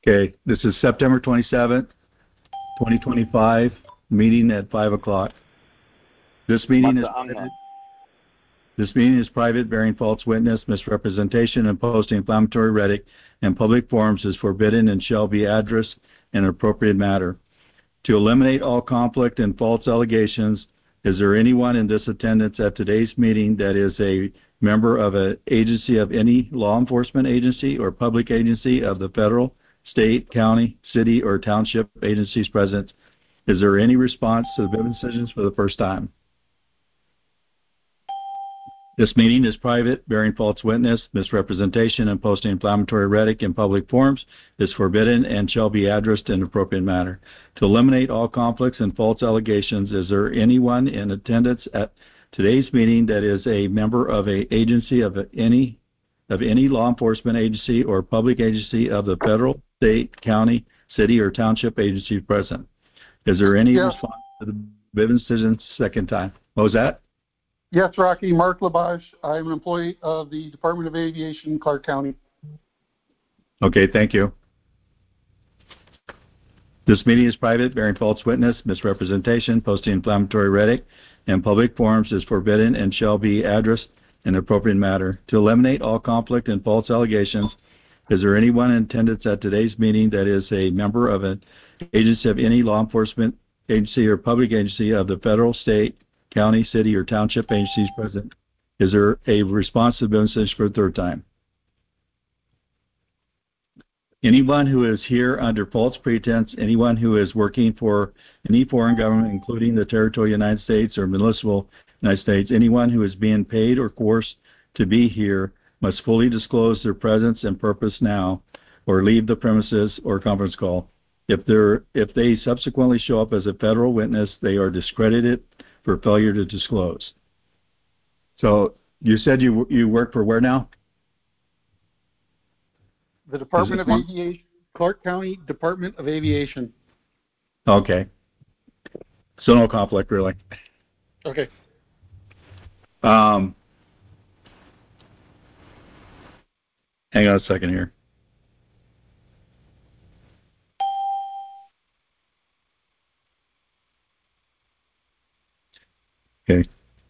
Okay, this is September 27th, 2025, meeting at 5 o'clock. This meeting is private, bearing false witness, misrepresentation, and posting inflammatory rhetoric in public forums is forbidden and shall be addressed in an appropriate manner. To eliminate all conflict and false allegations, is there anyone in this attendance at today's meeting that is a member of an agency of any law enforcement agency or public agency of the federal, state, county, city, or township agencies present? Is there any response to the Bivens decisions for the first time? This meeting is private, bearing false witness, misrepresentation, and posting inflammatory rhetoric in public forums is forbidden and shall be addressed in an appropriate manner. To eliminate all conflicts and false allegations, is there anyone in attendance at today's meeting that is a member of an agency of any law enforcement agency or public agency of the federal, state, county, city, or township agency present? Is there any response to the Bivens decision second time? What was that? Yes, Rocky. Mark Labash. I'm an employee of the Department of Aviation, Clark County. Okay, thank you. This meeting is private, bearing false witness, misrepresentation, posting inflammatory rhetoric in public forums is forbidden and shall be addressed in an appropriate manner. To eliminate all conflict and false allegations, is there anyone in attendance at today's meeting that is a member of an agency of any law enforcement agency or public agency of the federal, state, county, city, or township agencies present? Is there a response to the Bivens for the third time? Anyone who is here under false pretense, anyone who is working for any foreign government, including the territorial United States or municipal United States, anyone who is being paid or coerced to be here must fully disclose their presence and purpose now or leave the premises or conference call. If they subsequently show up as a federal witness, they are discredited for failure to disclose. So you said you work for where now? The Department of Aviation, Clark County Department of Aviation. Okay. So no conflict, really. Okay. Hang on a second here. Okay.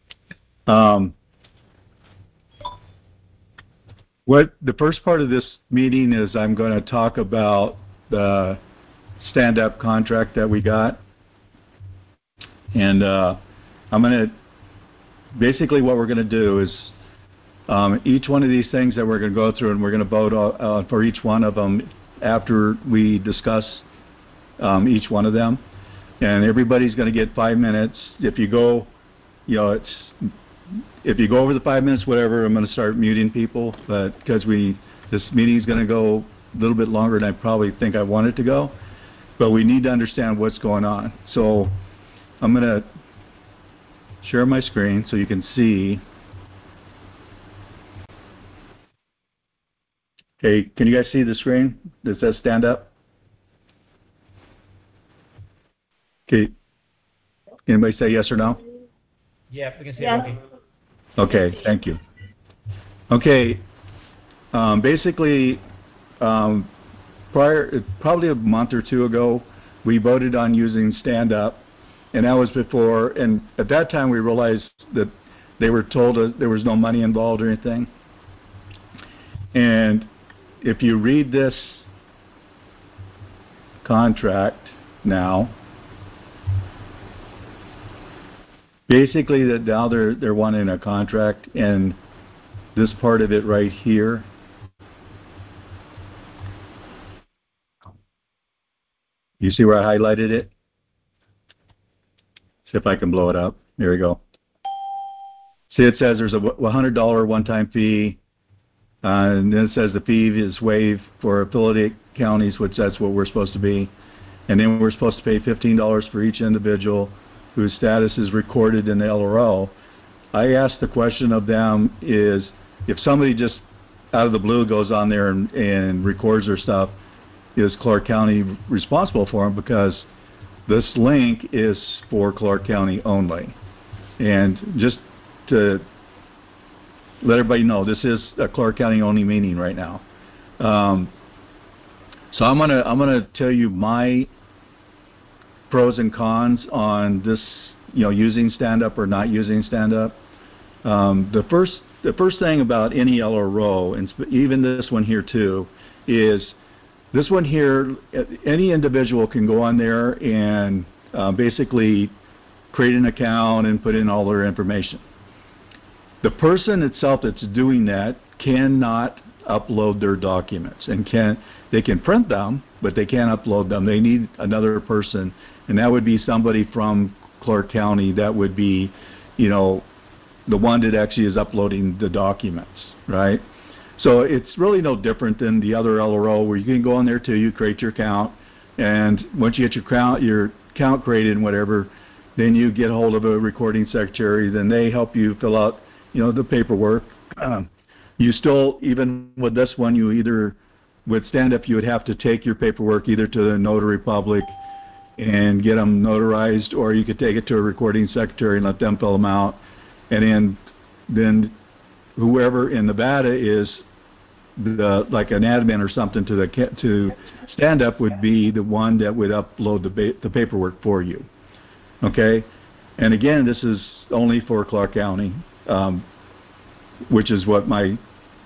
What the first part of this meeting is, I'm going to talk about the stand-up contract that we got, and I'm going to basically what we're going to do is each one of these things that we're going to go through, and we're going to vote for each one of them after we discuss each one of them, and everybody's going to get 5 minutes. If you go if you go over the 5 minutes, whatever, I'm going to start muting people, but because this meeting is going to go a little bit longer than I probably think I want it to go, but we need to understand what's going on. So I'm going to share my screen so you can see. Okay, can you guys see the screen? Does that stand up? Okay. Anybody say yes or no? Yeah, we can see it. Okay, thank you. Okay, basically, probably a month or two ago, we voted on using stand-up, and that was before, and at that time we realized that they were told that there was no money involved or anything. And if you read this contract now, basically that now they're wanting a contract, and this part of it right here, you see where I highlighted it? See if I can blow it up. There we go. See, it says there's a $100 one-time fee, and then it says the fee is waived for affiliate counties, which that's what we're supposed to be, and then we're supposed to pay $15 for each individual whose status is recorded in the LRO. I asked the question of them is, if somebody just out of the blue goes on there and records their stuff, is Clark County responsible for them? Because this link is for Clark County only. And just to let everybody know, this is a Clark County only meeting right now. So I'm gonna tell you my pros and cons on this, using stand-up or not using stand-up. The first thing about any LRO, and even this one here too, is this one here. Any individual can go on there and basically create an account and put in all their information. The person itself that's doing that cannot upload their documents, and they can print them, but they can't upload them. They need another person, and that would be somebody from Clark County. That would be, the one that actually is uploading the documents, right? So it's really no different than the other LRO, where you can go on there too. You create your account, and once you get your account created and whatever, then you get a hold of a recording secretary. Then they help you fill out, the paperwork. You still, even with this one, with stand-up, you would have to take your paperwork either to the notary public and get them notarized, or you could take it to a recording secretary and let them fill them out. And then whoever in Nevada is like an admin or something to stand-up would be the one that would upload the paperwork for you. Okay? And again, this is only for Clark County, which is what my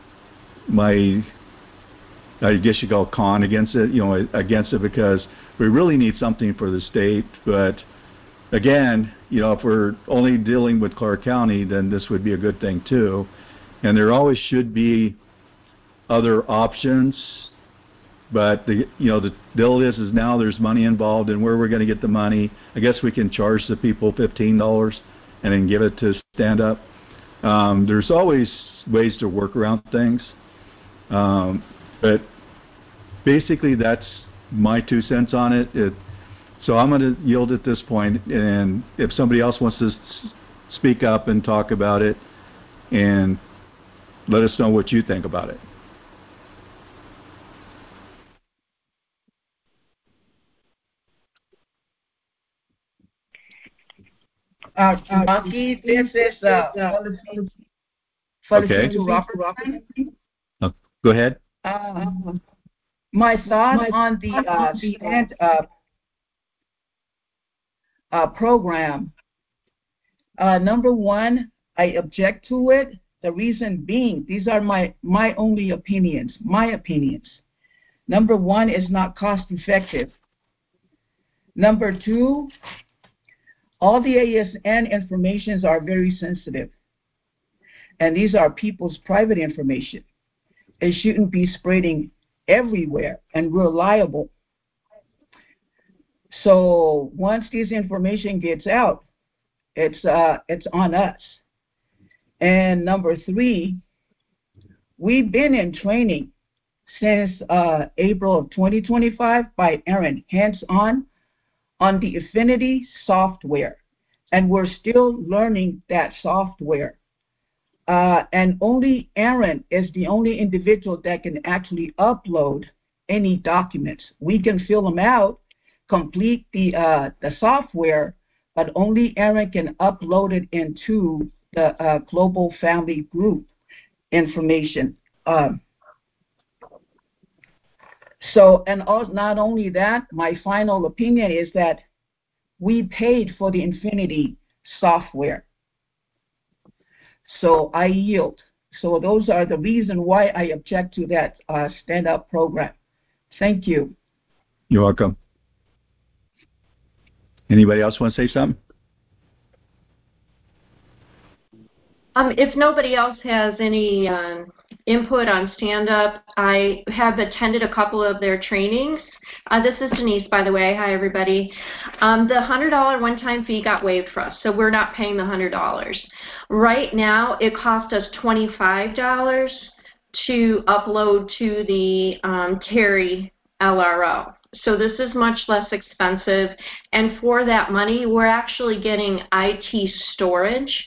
I guess you call con against it, because we really need something for the state. But again, if we're only dealing with Clark County, then this would be a good thing too. And there always should be other options. But the deal is now there's money involved, and where we're going to get the money, I guess we can charge the people $15 and then give it to stand up. There's always ways to work around things. But basically, that's my 2 cents on it. So I'm going to yield at this point, and if somebody else wants to speak up and talk about it, and let us know what you think about it. Rocky, this is Okay. to Robertson. Go ahead. My thought on the stand-up program. Number one, I object to it. The reason being, these are my only opinions. My opinions. Number one, is not cost effective. Number two, all the ASN informations are very sensitive, and these are people's private information. It shouldn't be spreading everywhere, and we're liable. So once this information gets out, it's on us. And number three, we've been in training since April of 2025 by Aaron, hands-on the Affinity software, and we're still learning that software. And only Aaron is the only individual that can actually upload any documents. We can fill them out, complete the software, but only Aaron can upload it into the Global Family Group information. So, and also, not only that, my final opinion is that we paid for the Infinity software. So I yield. So those are the reasons why I object to that stand-up program. Thank you. You're welcome. Anybody else want to say something? If nobody else has any input on stand-up, I have attended a couple of their trainings. This is Denise, by the way. Hi, everybody. The $100 one-time fee got waived for us, so we're not paying the $100. Right now, it cost us $25 to upload to the Terry LRO. So this is much less expensive, and for that money, we're actually getting IT storage.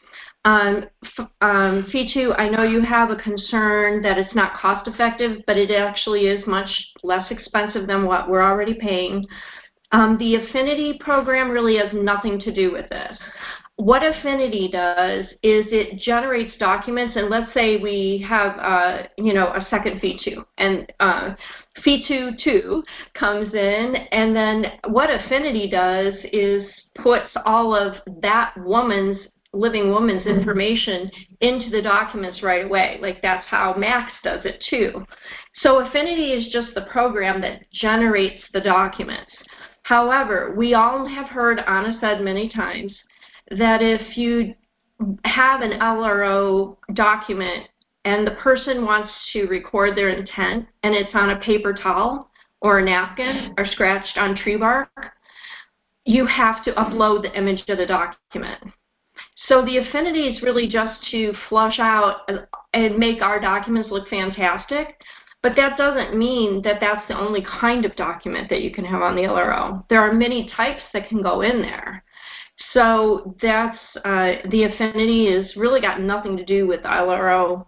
Fitu, I know you have a concern that it's not cost effective, but it actually is much less expensive than what we're already paying. The Affinity program really has nothing to do with this. what Affinity does is it generates documents, and let's say we have, a second FEE2, and FEE2 comes in, and then what Affinity does is puts all of that living woman's information into the documents right away. Like that's how Max does it too. So Affinity is just the program that generates the documents. However, we all have heard Anna said many times that if you have an LRO document and the person wants to record their intent and it's on a paper towel or a napkin or scratched on tree bark, you have to upload the image of the document. So the Affinity is really just to flush out and make our documents look fantastic, but that doesn't mean that that's the only kind of document that you can have on the LRO. There are many types that can go in there. So that's the Affinity has really got nothing to do with LRO.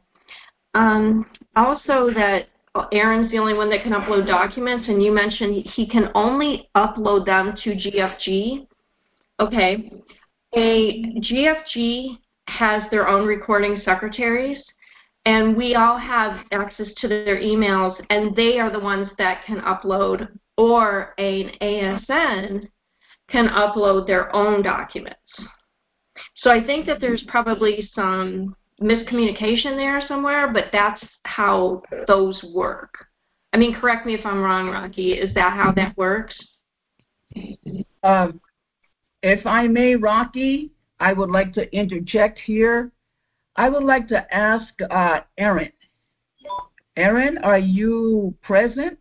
Also that Aaron's the only one that can upload documents, and you mentioned he can only upload them to GFG. Okay. A GFG has their own recording secretaries, and we all have access to their emails, and they are the ones that can upload, or an ASN can upload their own documents. So I think that there's probably some miscommunication there somewhere, but that's how those work. I mean, correct me if I'm wrong, Rocky. Is that how that works? If I may, Rocky, I would like to interject here. I would like to ask Aaron. Aaron, are you present?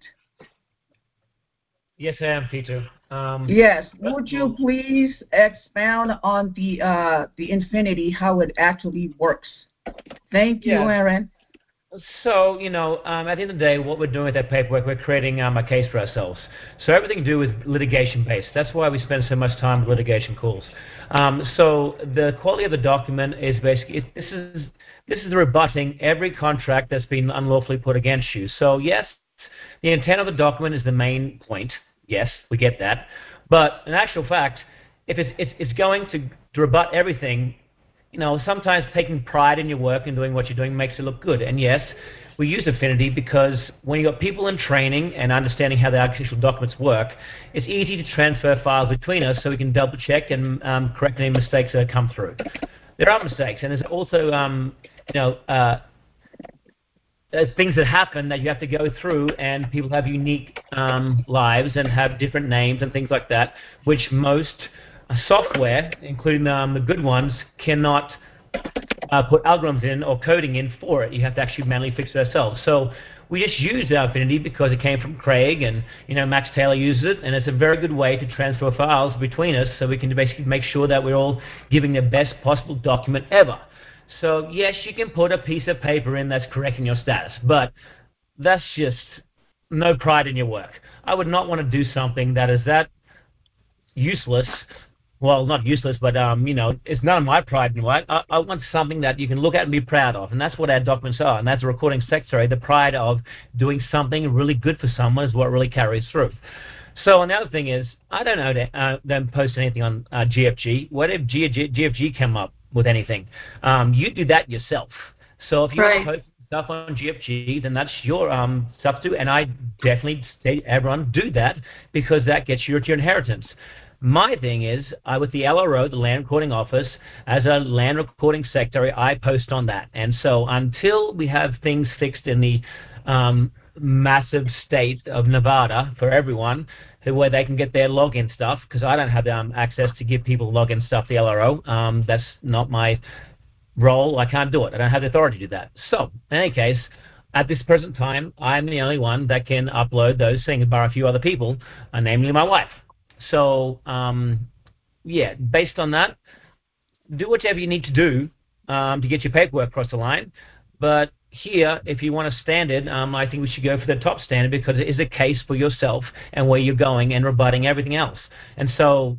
Yes, I am, Peter. Yes. Would you please expound on the Infinity, how it actually works? Thank you, Aaron. So, at the end of the day, what we're doing with that paperwork, we're creating a case for ourselves. So everything to do with litigation-based. That's why we spend so much time with litigation calls. So the quality of the document is basically, this is rebutting every contract that's been unlawfully put against you. So yes, the intent of the document is the main point. Yes, we get that. But in actual fact, if it's going to rebut everything, sometimes taking pride in your work and doing what you're doing makes it look good. And yes, we use Affinity because when you've got people in training and understanding how the actual documents work, it's easy to transfer files between us so we can double check and correct any mistakes that come through. There are mistakes, and there's also there's things that happen that you have to go through, and people have unique lives and have different names and things like that, which most software, including the good ones, cannot put algorithms in or coding in for it. You have to actually manually fix it ourselves. So we just use our Affinity because it came from Craig, and Max Taylor uses it, and it's a very good way to transfer files between us so we can basically make sure that we're all giving the best possible document ever. So yes, you can put a piece of paper in that's correcting your status, but that's just no pride in your work. I would not want to do something that is that useless. Well, not useless, but it's none of my pride in work. I want something that you can look at and be proud of, and that's what our documents are. And that's a recording secretary. The pride of doing something really good for someone is what really carries through. So another thing is, I don't know don't post anything on GFG. What if GFG came up with anything? You do that yourself. So if you want to post stuff on GFG, then that's your stuff too. And I definitely say everyone do that because that gets you your inheritance. My thing is, with the LRO, the Land Recording Office, as a land recording secretary, I post on that. And so until we have things fixed in the massive state of Nevada for everyone, where they can get their login stuff, because I don't have access to give people login stuff, the LRO. That's not my role. I can't do it. I don't have the authority to do that. So, in any case, at this present time, I'm the only one that can upload those things, bar a few other people, namely my wife. So, based on that, do whatever you need to do to get your paperwork across the line. But here, if you want a standard, I think we should go for the top standard because it is a case for yourself and where you're going and rebutting everything else. And so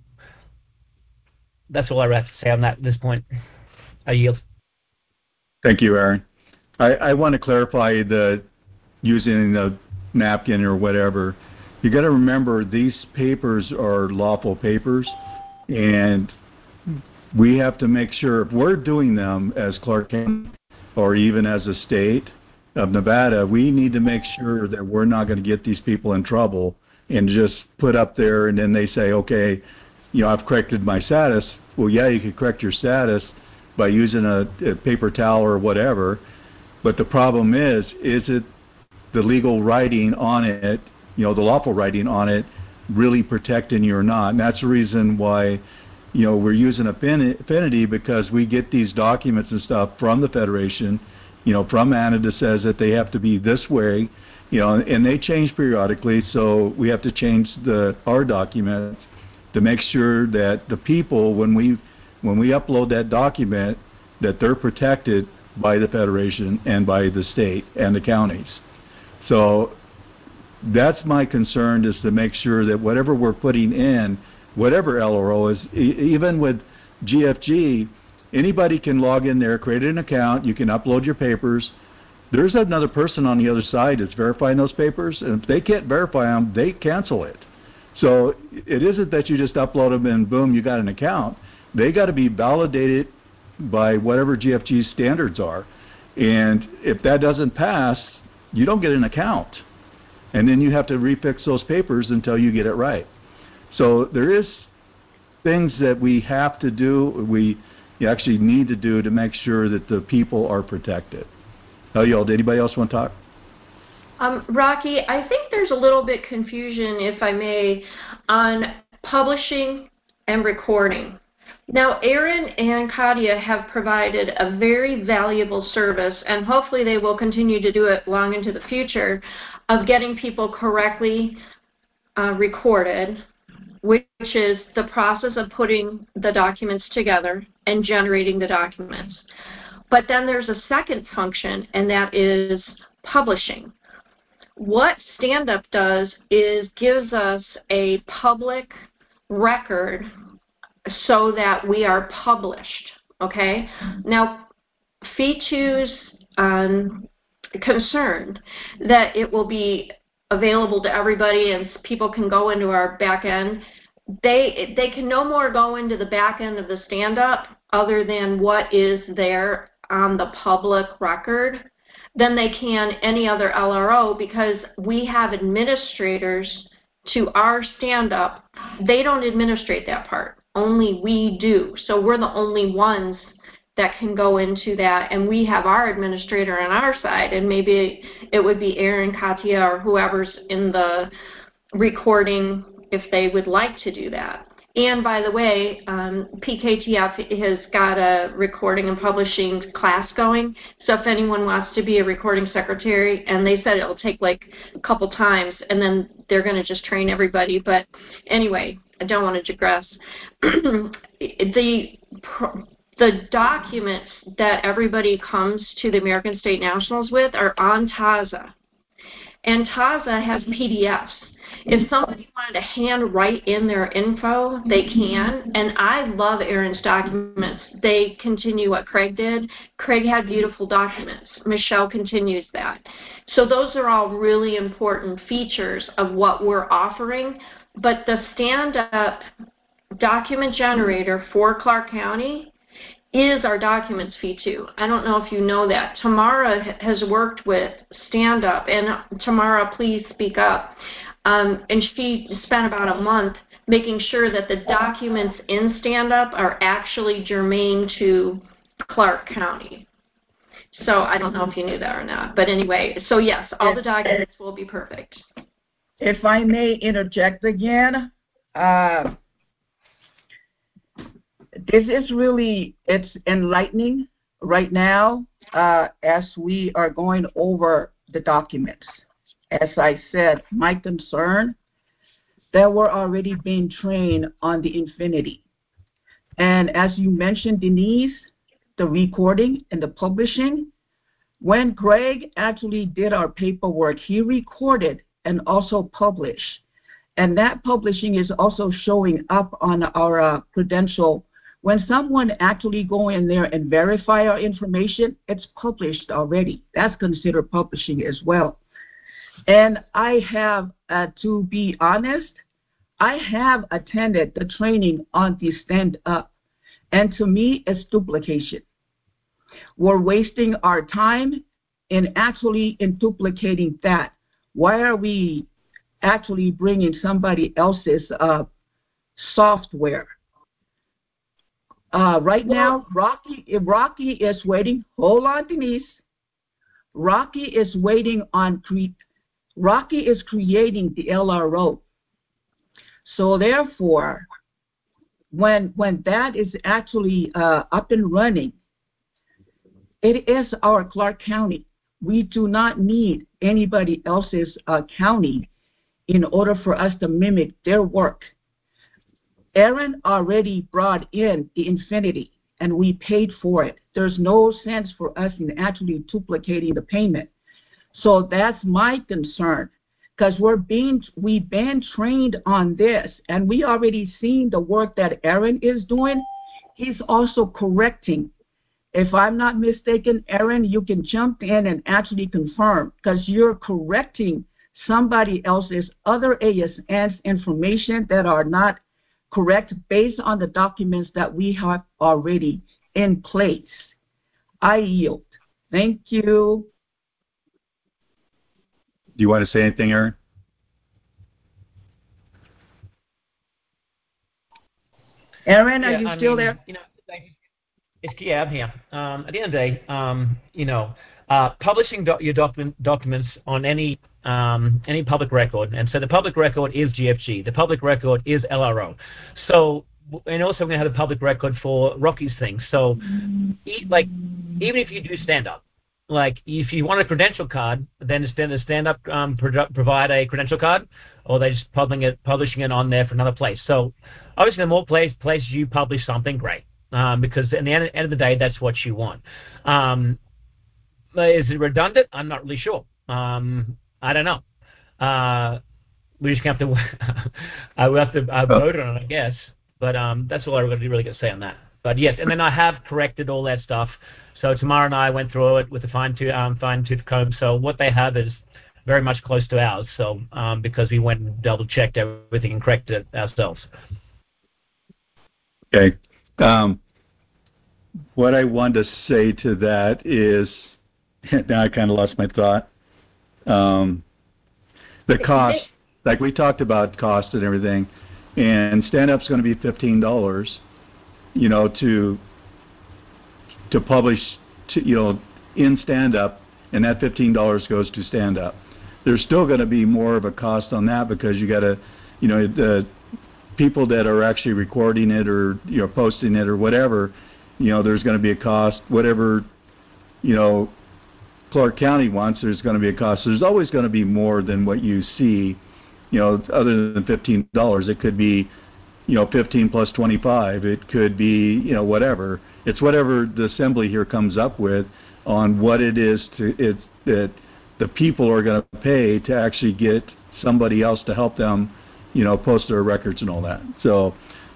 that's all I have to say on that at this point. I yield. Thank you, Aaron. I want to clarify the using the napkin or whatever. You got to remember these papers are lawful papers, and we have to make sure if we're doing them as Clark County or even as a state of Nevada, we need to make sure that we're not going to get these people in trouble and just put up there and then they say, okay, I've corrected my status. Well, yeah, you could correct your status by using a paper towel or whatever, but the problem is it the legal writing on it, the lawful writing on it, really protecting you or not? And that's the reason why, we're using Affinity, because we get these documents and stuff from the Federation, from ANA that says that they have to be this way, and they change periodically, so we have to change our documents to make sure that the people, when we upload that document, that they're protected by the Federation and by the state and the counties. So that's my concern, is to make sure that whatever we're putting in, whatever LRO is, even with GFG, anybody can log in there, create an account, you can upload your papers. There's another person on the other side that's verifying those papers, and if they can't verify them, they cancel it. So it isn't that you just upload them and boom, you got an account. They got to be validated by whatever GFG's standards are. And if that doesn't pass, you don't get an account. And then you have to refix those papers until you get it right. So there is things that we have to do, we actually need to do to make sure that the people are protected. Did anybody else want to talk? Rocky, I think there's a little bit confusion, if I may, on publishing and recording. Now, Aaron and Katia have provided a very valuable service, and hopefully they will continue to do it long into the future, of getting people correctly recorded, which is the process of putting the documents together and generating the documents. But then there's a second function, and that is publishing. What Stand-Up does is gives us a public record so that we are published, okay? Now, FEE2's concerned that it will be available to everybody and people can go into our back end. They can no more go into the back end of the Stand-Up other than what is there on the public record than they can any other LRO, because we have administrators to our Stand-Up. They don't administrate that part. Only we do. So we're the only ones that can go into that, and we have our administrator on our side, and maybe it would be Aaron, Katia, or whoever's in the recording if they would like to do that. And by the way, PKTF has got a recording and publishing class going, so if anyone wants to be a recording secretary, and they said it'll take like a couple times, and then they're going to just train everybody. But anyway, I don't want to digress. The documents that everybody comes to the American State Nationals with are on TAZA, and TAZA has PDFs. If somebody wanted to hand write in their info, they can, and I love Aaron's documents. They continue what Craig did. Craig had beautiful documents. Michelle continues that. So those are all really important features of what we're offering, but the Stand-Up document generator for Clark County is our documents FEE2. I don't know if you know that. Tamara has worked with Stand-Up, and Tamara, please speak up. And she spent about a month making sure that the documents in Stand-Up are actually germane to Clark County. So I don't know if you knew that or not. But anyway, so yes, all the documents will be perfect. If I may interject again, this is really, it's enlightening right now as we are going over the documents. As I said, my concern that we're already being trained on the Infinity. And as you mentioned, Denise, the recording and the publishing, when Greg actually did our paperwork, he recorded and also published. And that publishing is also showing up on our credential. When someone actually go in there and verify our information, it's published already. That's considered publishing as well. And I have, to be honest, I have attended the training on the Stand-Up. And to me, it's duplication. We're wasting our time in actually in duplicating that. Why are we actually bringing somebody else's software? Right now, Rocky is waiting. Hold on, Denise. Rocky is waiting on Rocky is creating the LRO. So therefore, when that is actually up and running, it is our Clark County. We do not need anybody else's county in order for us to mimic their work. Aaron already brought in the Infinity, and we paid for it. There's no sense for us in actually duplicating the payment. So that's my concern, because we've been trained on this, and we already seen the work that Aaron is doing. He's also correcting. If I'm not mistaken, Aaron, you can jump in and actually confirm, because you're correcting somebody else's other ASN's information that are not correct based on the documents that we have already in place. I yield. Thank you. Do you want to say anything, Aaron? Aaron, are you still there? Yeah, I'm here. At the end of the day, publishing your documents on any public record, and so the public record is GFG, the public record is LRO. So, and also we're going to have the public record for Rocky's thing. So, even if you do stand up, like if you want a credential card, then the stand up provide a credential card, or they're just publishing it on there for another place. So, obviously, the more places you publish something, great. Because at the end of the day, that's what you want. Is it redundant? I'm not really sure. I don't know. We just have to we'll have to vote on it, I guess. But that's all I really got to say on that. But yes, and then I have corrected all that stuff. So Tamara and I went through it with a fine-tooth comb. So what they have is very much close to ours. So because we went and double-checked everything and corrected it ourselves. Okay. What I wanted to say to that is, now I kind of lost my thought. The cost, like we talked about cost and everything, and stand-up's going to be $15, to publish, in stand-up, and that $15 goes to stand-up. There's still going to be more of a cost on that because you got to, the people that are actually recording it or posting it or whatever, there's going to be a cost. Whatever Clark County wants, there's going to be a cost. So there's always going to be more than what you see, other than $15. It could be 15 plus 25. It could be whatever. It's whatever the assembly here comes up with on what it is that the people are going to pay to actually get somebody else to help them post their records and all that. So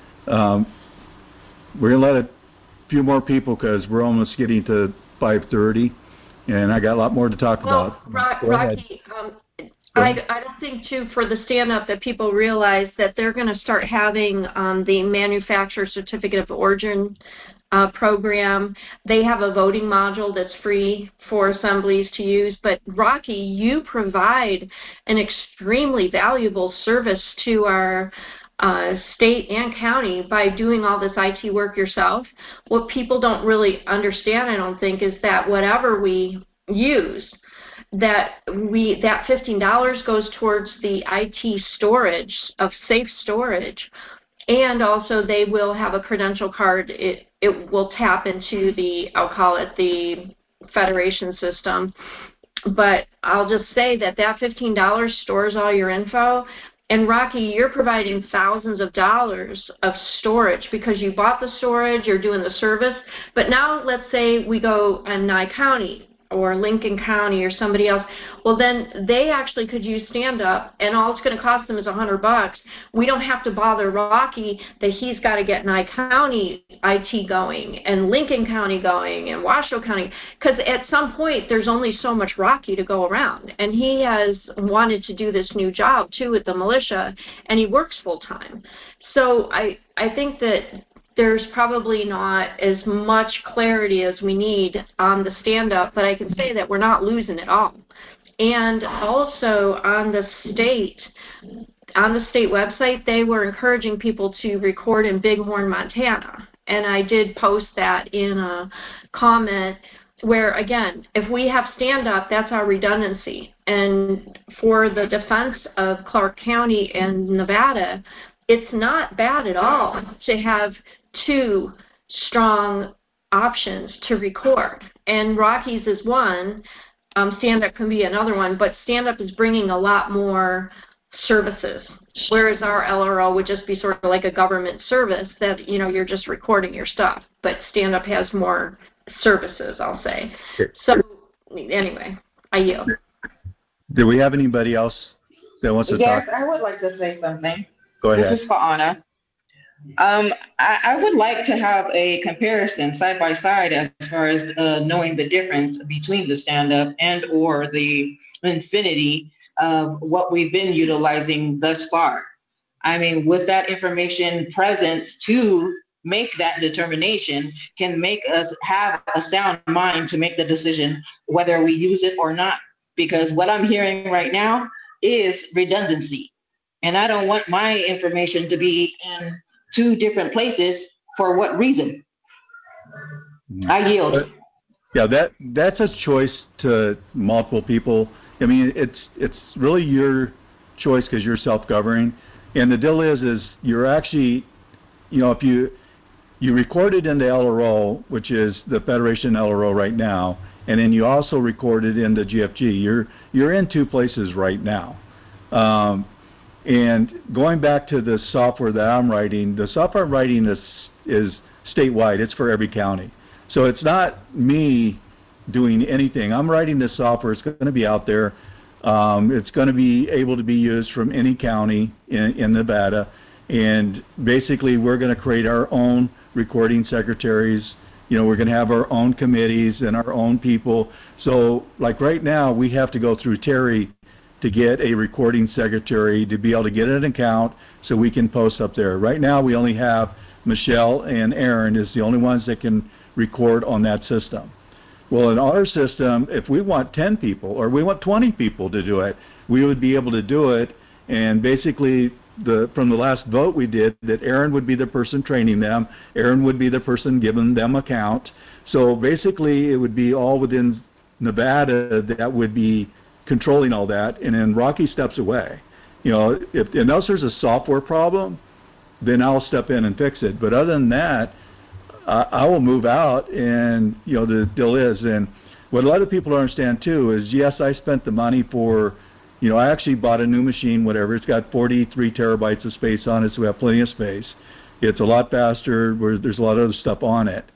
we're going to let a few more people because we're almost getting to 5:30, and I got a lot more to talk about. Rocky, I don't think, too, for the stand-up that people realize that they're going to start having the manufacturer certificate of origin program. They have a voting module that's free for assemblies to use. But, Rocky, you provide an extremely valuable service to our state and county by doing all this IT work yourself. What people don't really understand, I don't think, is that whatever we use, that $15 goes towards the IT storage of safe storage, and also they will have a credential card. It will tap into the, I'll call it the Federation system. But I'll just say that $15 stores all your info. And Rocky, you're providing thousands of dollars of storage because you bought the storage, you're doing the service. But now let's say we go in Nye County or Lincoln County or somebody else. Well, then they actually could use stand-up, and all it's going to cost them is $100. We don't have to bother Rocky that he's got to get Nye County IT going and Lincoln County going and Washoe County, because at some point there's only so much Rocky to go around, and he has wanted to do this new job too with the militia, and he works full-time. So I think that there's probably not as much clarity as we need on the stand-up, but I can say that we're not losing it all. And also on the state website, they were encouraging people to record in Bighorn, Montana. And I did post that in a comment where, again, if we have stand-up, that's our redundancy. And for the defense of Clark County and Nevada, it's not bad at all to have two strong options to record. And Rockies is one. Stand-up can be another one, but stand-up is bringing a lot more services, whereas our LRO would just be sort of like a government service that, you're just recording your stuff. But stand-up has more services, I'll say. So anyway, I yield. Do we have anybody else that wants to talk? Yes, I would like to say something. Go ahead. This is for Anna. I would like to have a comparison side by side as far as knowing the difference between the stand-up and or the Infinity of what we've been utilizing thus far. I mean, with that information present to make that determination can make us have a sound mind to make the decision whether we use it or not. Because what I'm hearing right now is redundancy. And I don't want my information to be in two different places. For what reason? I yield. Yeah, that's a choice to multiple people. I mean, it's really your choice because you're self-governing. And the deal is you're actually, if you record it in the LRO, which is the Federation LRO right now, and then you also record it in the GFG. You're in two places right now. And going back to the software that I'm writing, the software I'm writing is statewide. It's for every county. So it's not me doing anything. I'm writing this software. It's going to be out there. It's going to be able to be used from any county in Nevada. And basically, we're going to create our own recording secretaries. We're going to have our own committees and our own people. So, like right now, we have to go through Terry to get a recording secretary to be able to get an account so we can post up there. Right now, we only have Michelle and Aaron is the only ones that can record on that system. Well, in our system, if we want 10 people or we want 20 people to do it, we would be able to do it. And basically, from the last vote we did, that Aaron would be the person training them. Aaron would be the person giving them account. So basically, it would be all within Nevada that would be controlling all that, and then Rocky steps away. Unless there's a software problem, then I'll step in and fix it. But other than that, I will move out, and the deal is, and what a lot of people don't understand too is, yes, I spent the money for, I actually bought a new machine, whatever. It's got 43 terabytes of space on it, so we have plenty of space. It's a lot faster. There's a lot of other stuff on it.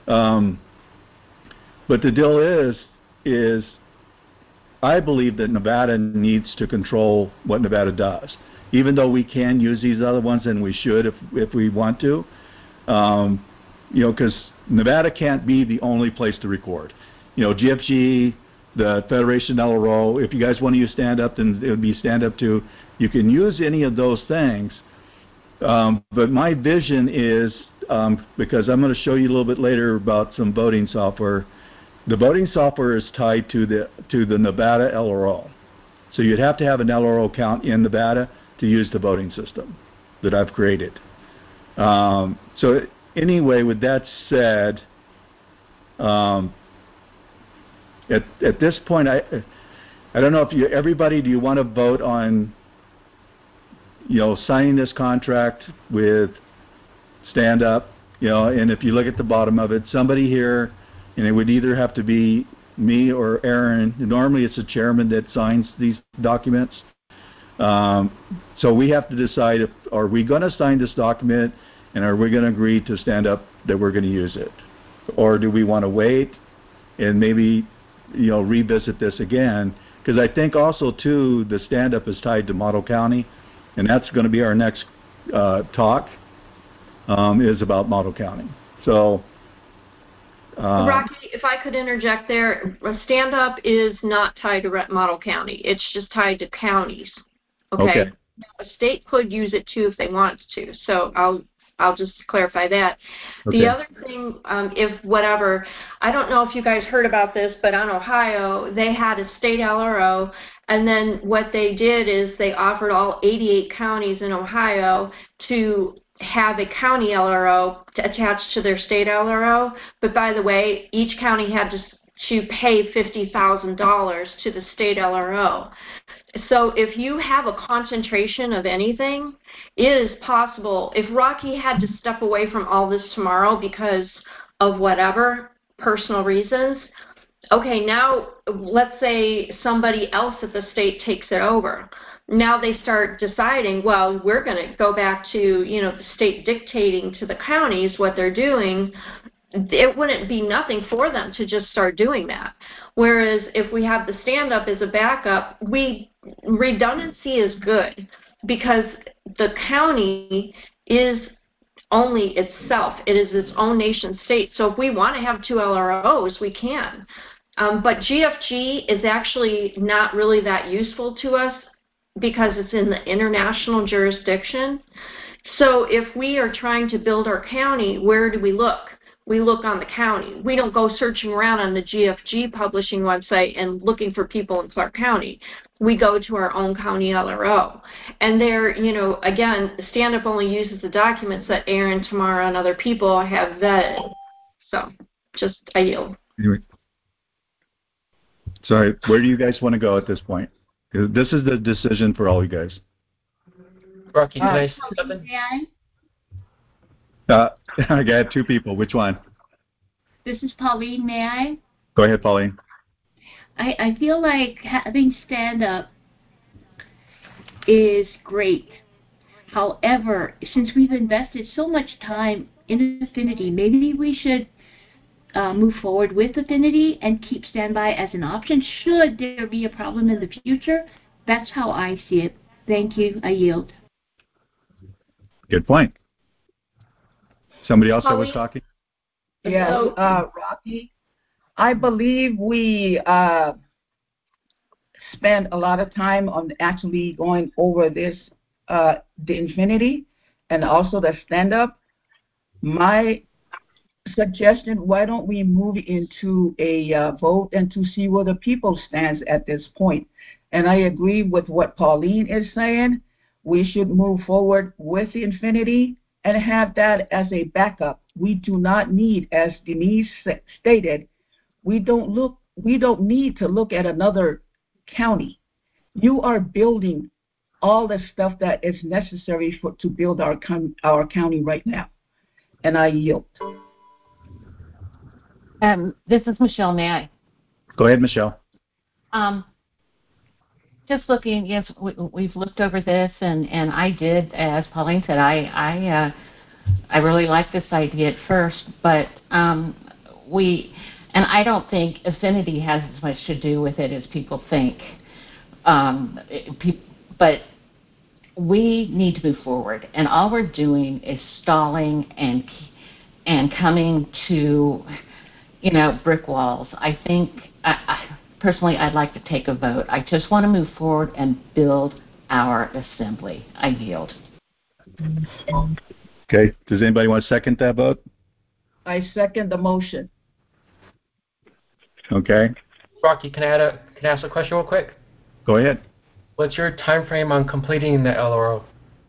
But the deal is I believe that Nevada needs to control what Nevada does, even though we can use these other ones, and we should if we want to. Because Nevada can't be the only place to record. GFG, the Federation LRO, if you guys want to use stand-up, then it would be stand-up too. You can use any of those things. But my vision is, because I'm going to show you a little bit later about some voting software, the voting software is tied to the Nevada LRO. So you'd have to have an LRO account in Nevada to use the voting system that I've created. So anyway, with that said, at this point, I don't know if everybody, do you want to vote on, signing this contract with Stand Up, and if you look at the bottom of it, somebody here, and it would either have to be me or Aaron. Normally it's the chairman that signs these documents. So we have to decide, are we going to sign this document, and are we going to agree to Stand Up that we're going to use it? Or do we want to wait and maybe, revisit this again? Because I think also, too, the Stand Up is tied to Model County, and that's going to be our next talk, is about Model County. So... Rocky, if I could interject there, Stand Up is not tied to Model County. It's just tied to counties. Okay. A state could use it too if they want to. So I'll I'll just clarify that. Okay. The other thing, if whatever, I don't know if you guys heard about this, but on Ohio, they had a state LRO, and then what they did is they offered all 88 counties in Ohio to have a county LRO attached to their state LRO. But by the way, each county had to pay $50,000 to the state LRO. So if you have a concentration of anything, it is possible. If Rocky had to step away from all this tomorrow because of whatever personal reasons, okay, now let's say somebody else at the state takes it over. Now they start deciding, well, we're going to go back to, the state dictating to the counties what they're doing. It wouldn't be nothing for them to just start doing that. Whereas if we have the stand-up as a backup, redundancy is good because the county is only itself. It is its own nation state. So if we want to have 2 LROs, we can. But GFG is actually not really that useful to us because it's in the international jurisdiction. So if we are trying to build our county, where do we look? We look on the county. We don't go searching around on the GFG publishing website and looking for people in Clark County. We go to our own county LRO. And there, again, stand-up only uses the documents that Aaron, Tamara, and other people have vetted. So I yield. Anyway. Sorry, where do you guys want to go at this point? 'Cause this is the decision for all you guys. Rocky, can I say something? May I? I got 2 people. Which one? This is Pauline. May I? Go ahead, Pauline. I feel like having stand-up is great. However, since we've invested so much time in Affinity, maybe we should move forward with Affinity and keep standby as an option should there be a problem in the future. That's how I see it. Thank you. I yield. Good point. Somebody else that was talking? Yes, Rocky. I believe we spent a lot of time on actually going over this, the Infinity and also the stand-up. My suggestion, why don't we move into a vote and to see where the people stands at this point. And I agree with what Pauline is saying. We should move forward with the Infinity and have that as a backup. We do not need, as Denise stated, we don't need to look at another county. You are building all the stuff that is necessary to build our county right now. And I yield. This is Michelle. May I? Go ahead, Michelle. Just looking, yes, we've looked over this, and I did, as Pauline said, I really like this idea at first, but and I don't think Affinity has as much to do with it as people think. But we need to move forward, and all we're doing is stalling and coming to, brick walls. I think, personally, I'd like to take a vote. I just want to move forward and build our assembly. I yield. Okay. Does anybody want to second that vote? I second the motion. Okay. Rocky, can I ask a question real quick? Go ahead. What's your time frame on completing the LRO?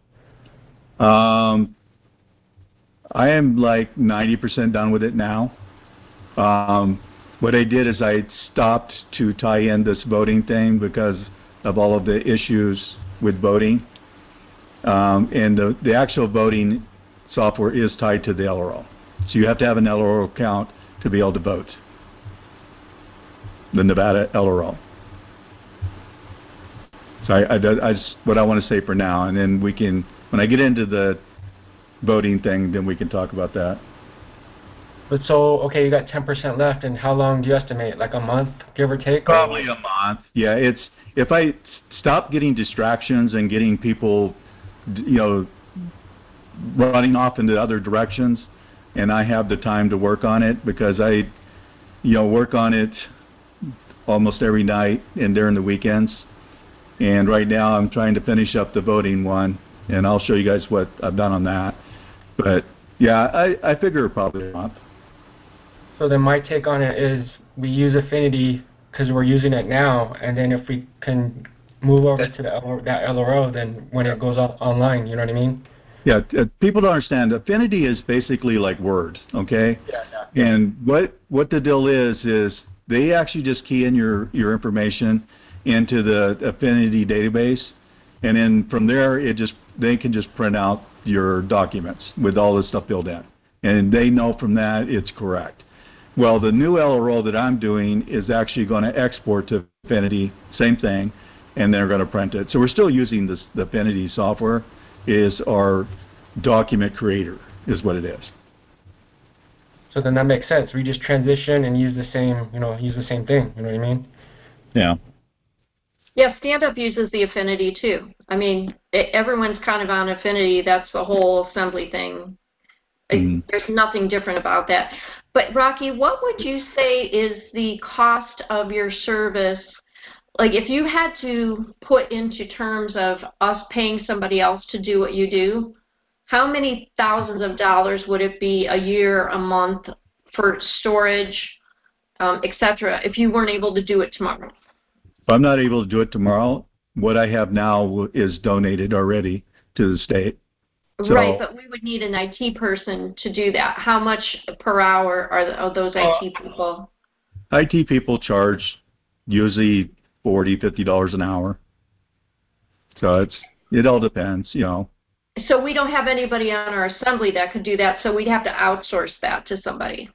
I am like 90% done with it now. What I did is I stopped to tie in this voting thing because of all of the issues with voting. And the actual voting software is tied to the LRO. So you have to have an LRO account to be able to vote. The Nevada LRO. So I just what I want to say for now, and then we can, when I get into the voting thing, then we can talk about that. But so, okay, you got 10% left, and how long do you estimate? Like a month, give or take? Probably a month. Yeah, it's if I stop getting distractions and getting people, running off into other directions, and I have the time to work on it because I, work on it almost every night and during the weekends. And right now I'm trying to finish up the voting one, and I'll show you guys what I've done on that. But yeah, I figure probably a month. So then my take on it is we use Affinity because we're using it now, and then if we can move over to that LRO, then when it goes up online, you know what I mean? Yeah, people don't understand. Affinity is basically like Word, okay? Yeah. And what the deal is they actually just key in your information into the Affinity database, and then from there they can just print out your documents with all this stuff built in, and they know from that it's correct. Well, the new LRO that I'm doing is actually going to export to Affinity, same thing, and they're going to print it. So we're still using the Affinity software. Is our document creator, is what it is. So then that makes sense. We just transition and use the same thing. You know what I mean? Yeah. Yeah, stand-up uses the Affinity too. I mean, everyone's kind of on Affinity. That's the whole assembly thing. There's nothing different about that. But Rocky, what would you say is the cost of your service? Like, if you had to put into terms of us paying somebody else to do what you do, how many thousands of dollars would it be a year, a month for storage, etc., if you weren't able to do it tomorrow? If I'm not able to do it tomorrow, what I have now is donated already to the state. So, right, but we would need an IT person to do that. How much per hour are those IT people? IT people charge usually $40, $50 an hour. So it all depends, you know. So we don't have anybody on our assembly that could do that, so we'd have to outsource that to somebody.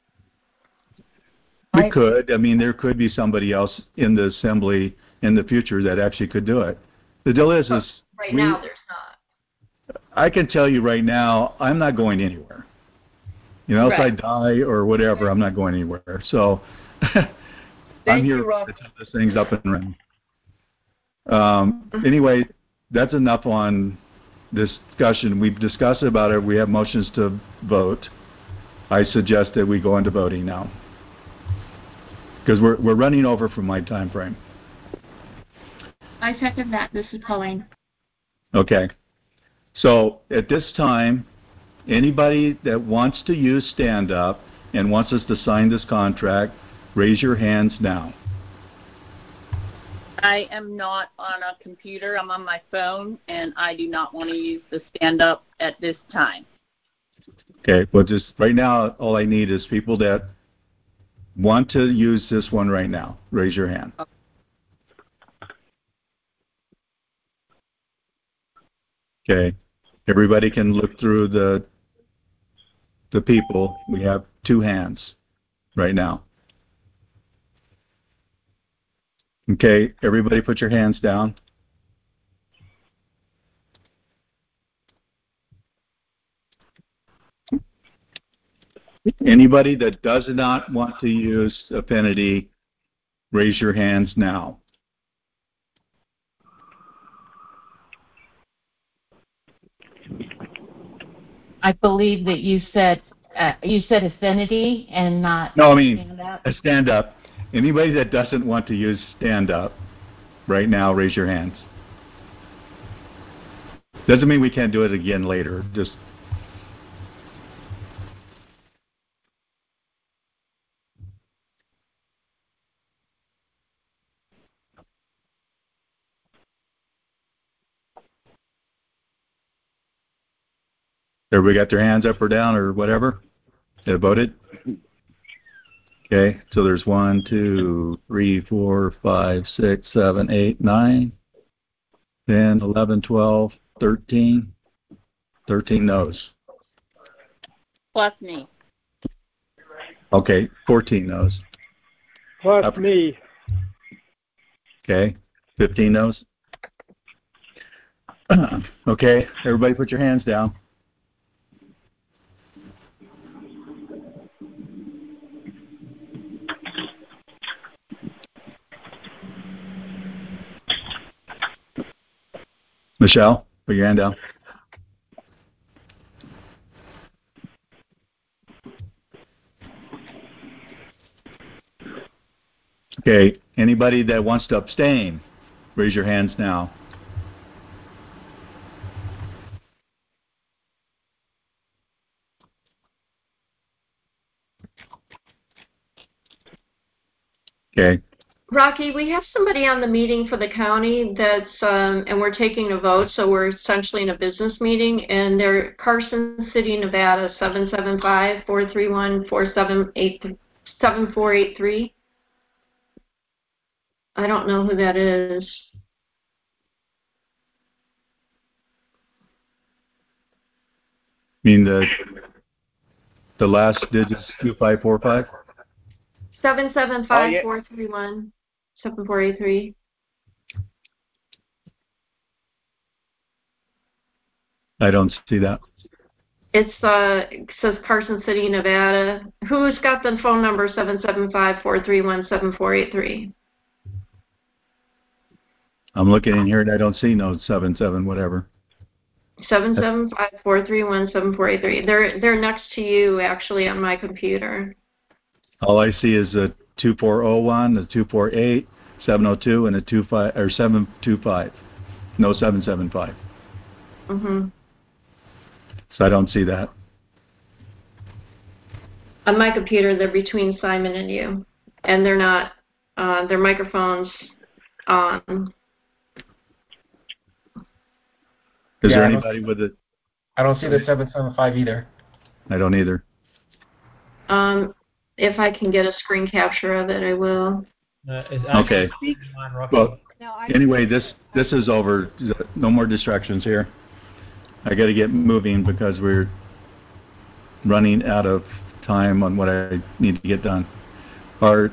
We could. I mean, there could be somebody else in the assembly in the future that actually could do it. The deal is right now there's not. I can tell you right now, I'm not going anywhere. You know, if I die or whatever, I'm not going anywhere. So I'm here to set this things up and running. Anyway, that's enough on discussion. We've discussed about it. We have motions to vote. I suggest that we go into voting now because we're running over from my time frame. I second that. This is Colleen. Okay. So at this time, anybody that wants to use stand-up and wants us to sign this contract, raise your hands now. I am not on a computer. I'm on my phone, and I do not want to use the stand-up at this time. Okay. Well, just right now, all I need is people that want to use this one right now. Raise your hand. Okay. Everybody can look through the people. We have 2 hands right now. Okay, everybody put your hands down. Anybody that does not want to use Affinity, raise your hands now. I believe that you said Affinity and not No, I mean stand-up. a stand-up. Anybody that doesn't want to use stand-up right now, raise your hands. Doesn't mean we can't do it again later. Just everybody got their hands up or down or whatever? They voted? Okay, so there's 1, 2, 3, 4, 5, 6, 7, 8, 9, 10, 11, 12, 13. 13 no's. Plus me. Okay, 14 no's. Plus me. Okay, 15 no's. Okay, everybody put your hands down. Michelle, put your hand down. Okay, anybody that wants to abstain, raise your hands now. Okay. Rocky, we have somebody on the meeting for the county that's, and we're taking a vote, so we're essentially in a business meeting, and they're Carson City, Nevada, 775-431-7483. I don't know who that is. You mean the last digits 2545? 775-431-7483. I don't see that. It says Carson City, Nevada. Who's got the phone number 775-431-7483? I'm looking in here and I don't see no 77 whatever. 775-431-7483. They're next to you actually on my computer. All I see is a 2401, a 248, 702, and a 25 or 725. No 775. Mhm. So I don't see that. On my computer, they're between Simon and you, and they're not. Their microphones on. Is there anybody with it? I don't see the 775 either. I don't either. If I can get a screen capture of it, I will. Okay. Well, anyway, this is over. No more distractions here. I got to get moving because we're running out of time on what I need to get done. Okay,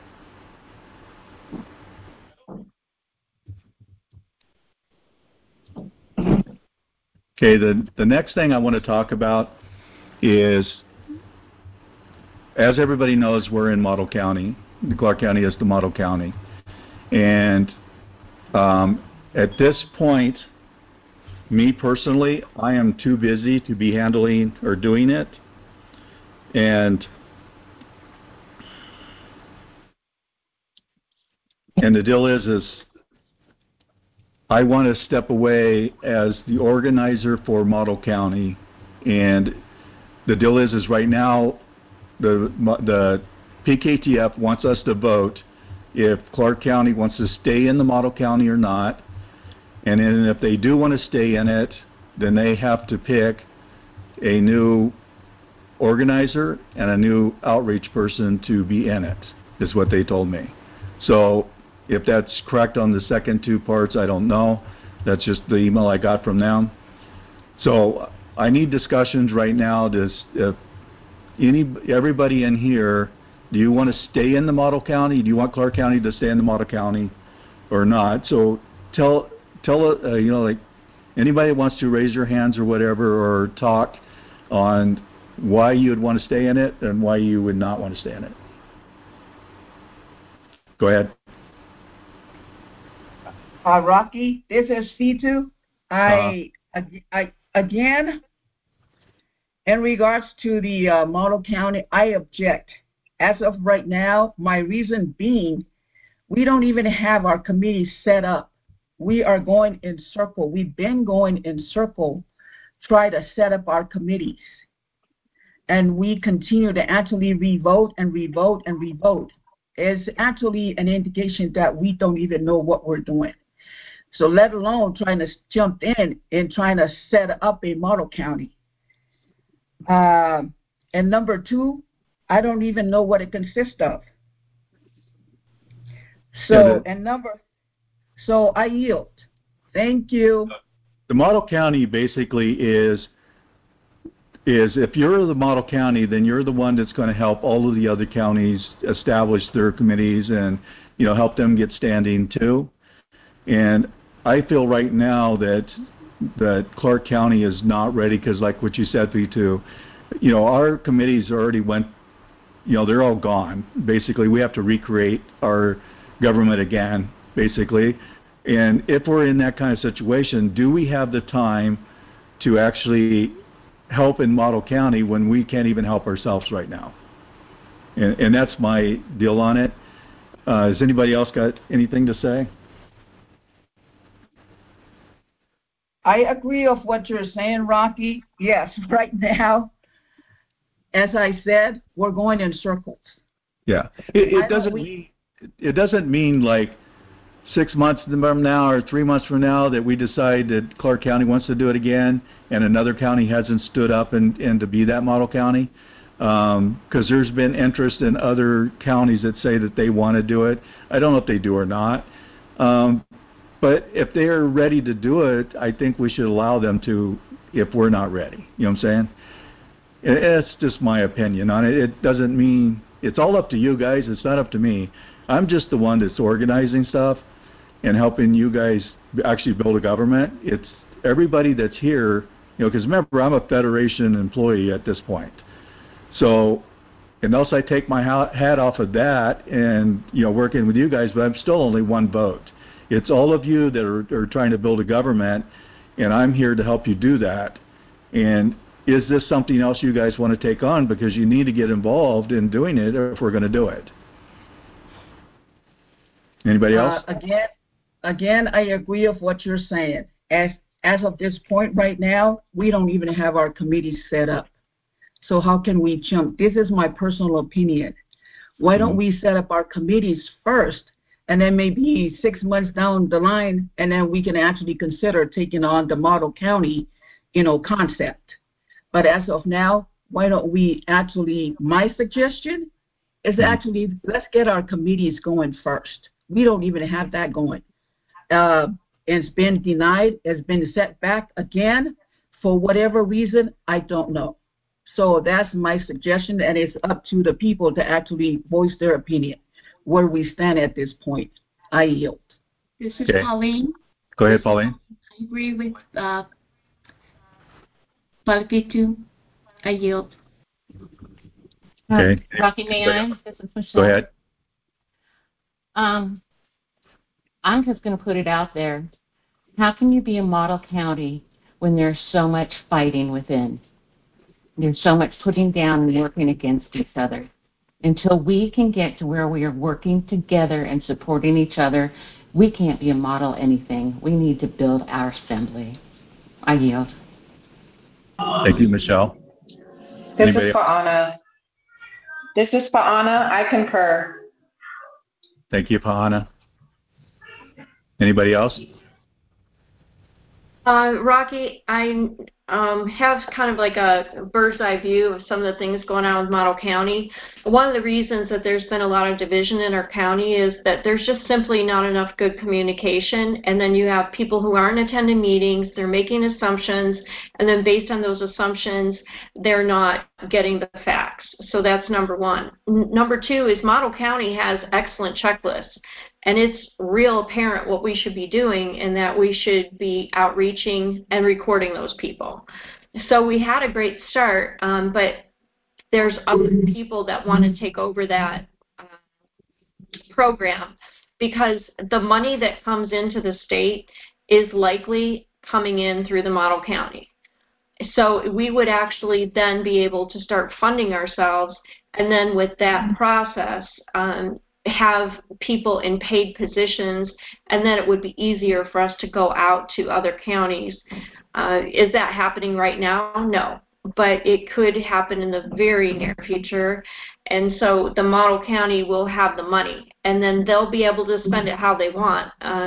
the next thing I want to talk about is, as everybody knows, we're in Model County. Clark County is the model county. And at this point, me personally, I am too busy to be handling or doing it. And the deal is I want to step away as the organizer for Model County. And the deal is right now, the PKTF wants us to vote if Clark County wants to stay in the model county or not. And then if they do want to stay in it, then they have to pick a new organizer and a new outreach person to be in it, is what they told me. So if that's correct on the second two parts, I don't know. That's just the email I got from them. So I need discussions right now. Everybody in here, do you want to stay in the model county? Do you want Clark County to stay in the model county or not? So tell like anybody wants to raise your hands or whatever, or talk on why you would want to stay in it and why you would not want to stay in it. Go ahead. Rocky, this is Fitu. Again, in regards to the model county, I object. As of right now, my reason being, we don't even have our committee set up. We are going in circle. We've been going in circle, try to set up our committees. And we continue to actually revote and revote and revote. It's actually an indication that we don't even know what we're doing. So let alone trying to jump in and trying to set up a model county. And number two, I don't even know what it consists of. So, so I yield. Thank you. The model county basically is if you're the model county, then you're the one that's going to help all of the other counties establish their committees and, help them get standing too. And I feel right now that Clark County is not ready because, like what you said, P2, our committees already went, they're all gone. Basically, we have to recreate our government again, basically. And if we're in that kind of situation, do we have the time to actually help in Model County when we can't even help ourselves right now? And that's my deal on it. Has anybody else got anything to say? I agree with what you're saying, Rocky. Yes, right now, as I said, we're going in circles. Yeah, it doesn't mean it doesn't mean like 6 months from now or 3 months from now that we decide that Clark County wants to do it again and another county hasn't stood up and to be that model county. Because there's been interest in other counties that say that they want to do it. I don't know if they do or not. But if they are ready to do it, I think we should allow them to if we're not ready. You know what I'm saying? It's just my opinion on it. It doesn't mean it's all up to you guys. It's not up to me. I'm just the one that's organizing stuff and helping you guys actually build a government. It's everybody that's here, because remember, I'm a Federation employee at this point. So, unless I take my hat off of that and, working with you guys, but I'm still only one vote. It's all of you that are trying to build a government, and I'm here to help you do that. And is this something else you guys want to take on? Because you need to get involved in doing it if we're going to do it. Anybody else? Again, I agree with what you're saying. As of this point right now, we don't even have our committees set up. So how can we jump? This is my personal opinion. Why don't we set up our committees first, and then maybe 6 months down the line, and then we can actually consider taking on the model county, concept. But as of now, why don't we actually, my suggestion is actually, let's get our committees going first. We don't even have that going. It's been denied, it's been set back again. For whatever reason, I don't know. So that's my suggestion, and it's up to the people to actually voice their opinion, where we stand at this point. I yield. This is Pauline. Go ahead, Pauline. I agree with Palpitu. I yield. Okay. Rocky, may I? This is Michelle. Go ahead. I'm just going to put it out there. How can you be a model county when there's so much fighting within? There's so much putting down and working against each other. Until we can get to where we are working together and supporting each other, we can't be a model anything. We need to build our assembly. I yield. Thank you, Michelle. This is Pa'ana. I concur. Thank you, Pa'ana. Anybody else? Rocky, I have kind of like a bird's eye view of some of the things going on with Model County. One of the reasons that there's been a lot of division in our county is that there's just simply not enough good communication, and then you have people who aren't attending meetings, they're making assumptions, and then based on those assumptions, they're not getting the facts. So that's number one. Number two is Model County has excellent checklists. And it's real apparent what we should be doing, and that we should be outreaching and recording those people. So we had a great start, but there's other people that want to take over that program, because the money that comes into the state is likely coming in through the model county. So we would actually then be able to start funding ourselves, and then with that process, have people in paid positions, and then it would be easier for us to go out to other counties. Is that happening right now? No, but it could happen in the very near future. And so the model county will have the money, and then they'll be able to spend it how they want.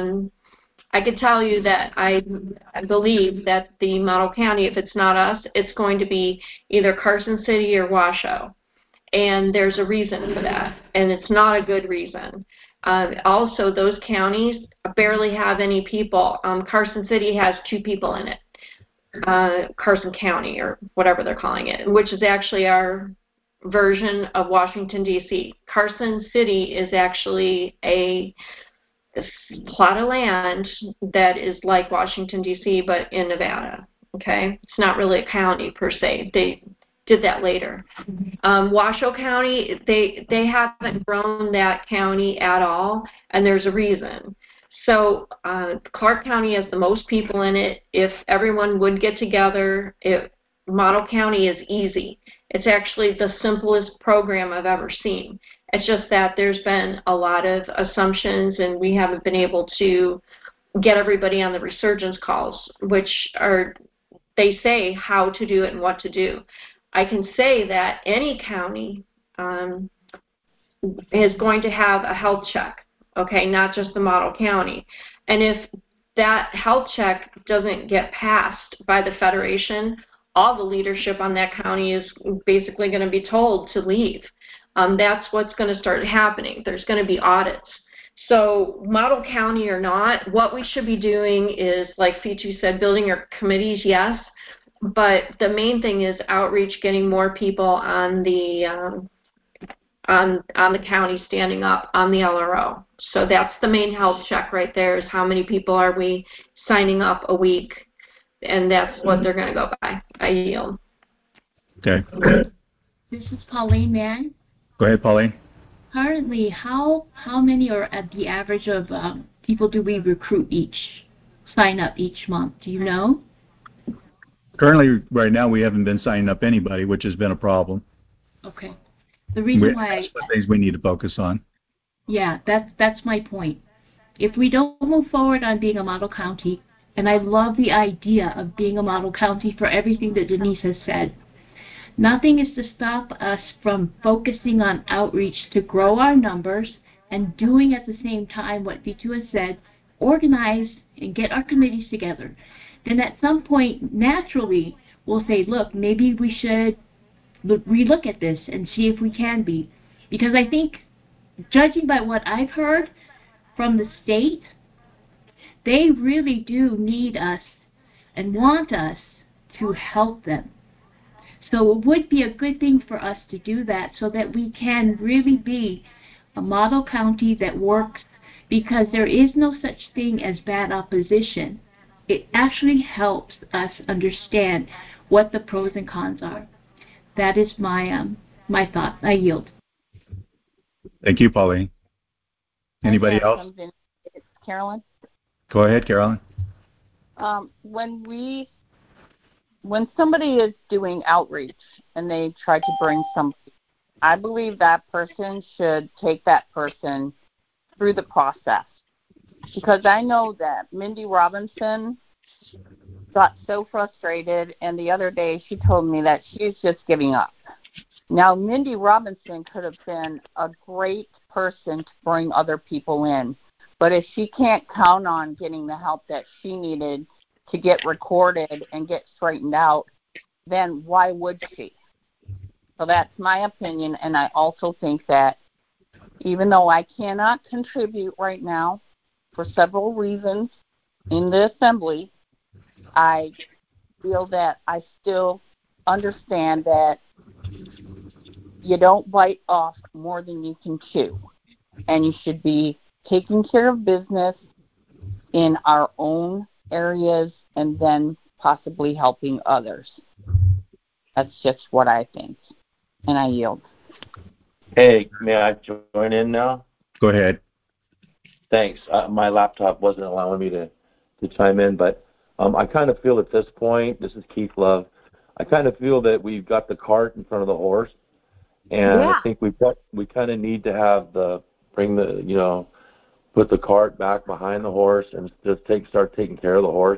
I could tell you that I believe that the model county, if it's not us, it's going to be either Carson City or Washoe. And there's a reason for that, and it's not a good reason. Also, those counties barely have any people. Carson City has 2 people in it, Carson County, or whatever they're calling it, which is actually our version of Washington, D.C. Carson City is actually a plot of land that is like Washington, D.C., but in Nevada. Okay? It's not really a county per se. They did that later. Washoe County, they haven't grown that county at all, and there's a reason. So Clark County has the most people in it. If everyone would get together, Model County is easy. It's actually the simplest program I've ever seen. It's just that there's been a lot of assumptions, and we haven't been able to get everybody on the resurgence calls, which are, they say how to do it and what to do. I can say that any county is going to have a health check, okay, not just the model county. And if that health check doesn't get passed by the Federation, all the leadership on that county is basically going to be told to leave. That's what's going to start happening. There's going to be audits. So model county or not, what we should be doing is, like Fitu said, building your committees, yes, but the main thing is outreach, getting more people on the county standing up on the LRO. So that's the main health check right there, is how many people are we signing up a week, and that's what they're going to go by. I yield. Okay. This is Pauline Mann. Go ahead, Pauline. Currently, how many are at the average of people do we recruit sign up each month? Do you know? Currently, right now, we haven't been signing up anybody, which has been a problem. Okay. The reason why that's the things we need to focus on. Yeah, that's my point. If we don't move forward on being a model county, and I love the idea of being a model county for everything that Denise has said, nothing is to stop us from focusing on outreach to grow our numbers and doing at the same time what Vitu has said, organize and get our committees together. Then at some point, naturally, we'll say, look, maybe we should relook at this and see if we can be. Because I think, judging by what I've heard from the state, they really do need us and want us to help them. So it would be a good thing for us to do that so that we can really be a model county that works, because there is no such thing as bad opposition. It actually helps us understand what the pros and cons are. That is my thought. I yield. Thank you, Pauline. Anybody else? Carolyn? Go ahead, Carolyn. When somebody is doing outreach and they try to bring somebody, I believe that person should take that person through the process. Because I know that Mindy Robinson got so frustrated, and the other day she told me that she's just giving up. Now, Mindy Robinson could have been a great person to bring other people in, but if she can't count on getting the help that she needed to get recorded and get straightened out, then why would she? So that's my opinion, and I also think that even though I cannot contribute right now for several reasons in the assembly, I feel that I still understand that you don't bite off more than you can chew, and you should be taking care of business in our own areas and then possibly helping others. That's just what I think, and I yield. Hey, may I join in now? Go ahead. Thanks. My laptop wasn't allowing me to chime in, but I kind of feel at this point, this is Keith Love, I kind of feel that we've got the cart in front of the horse, and I think we kind of need to put the cart back behind the horse and just start taking care of the horse.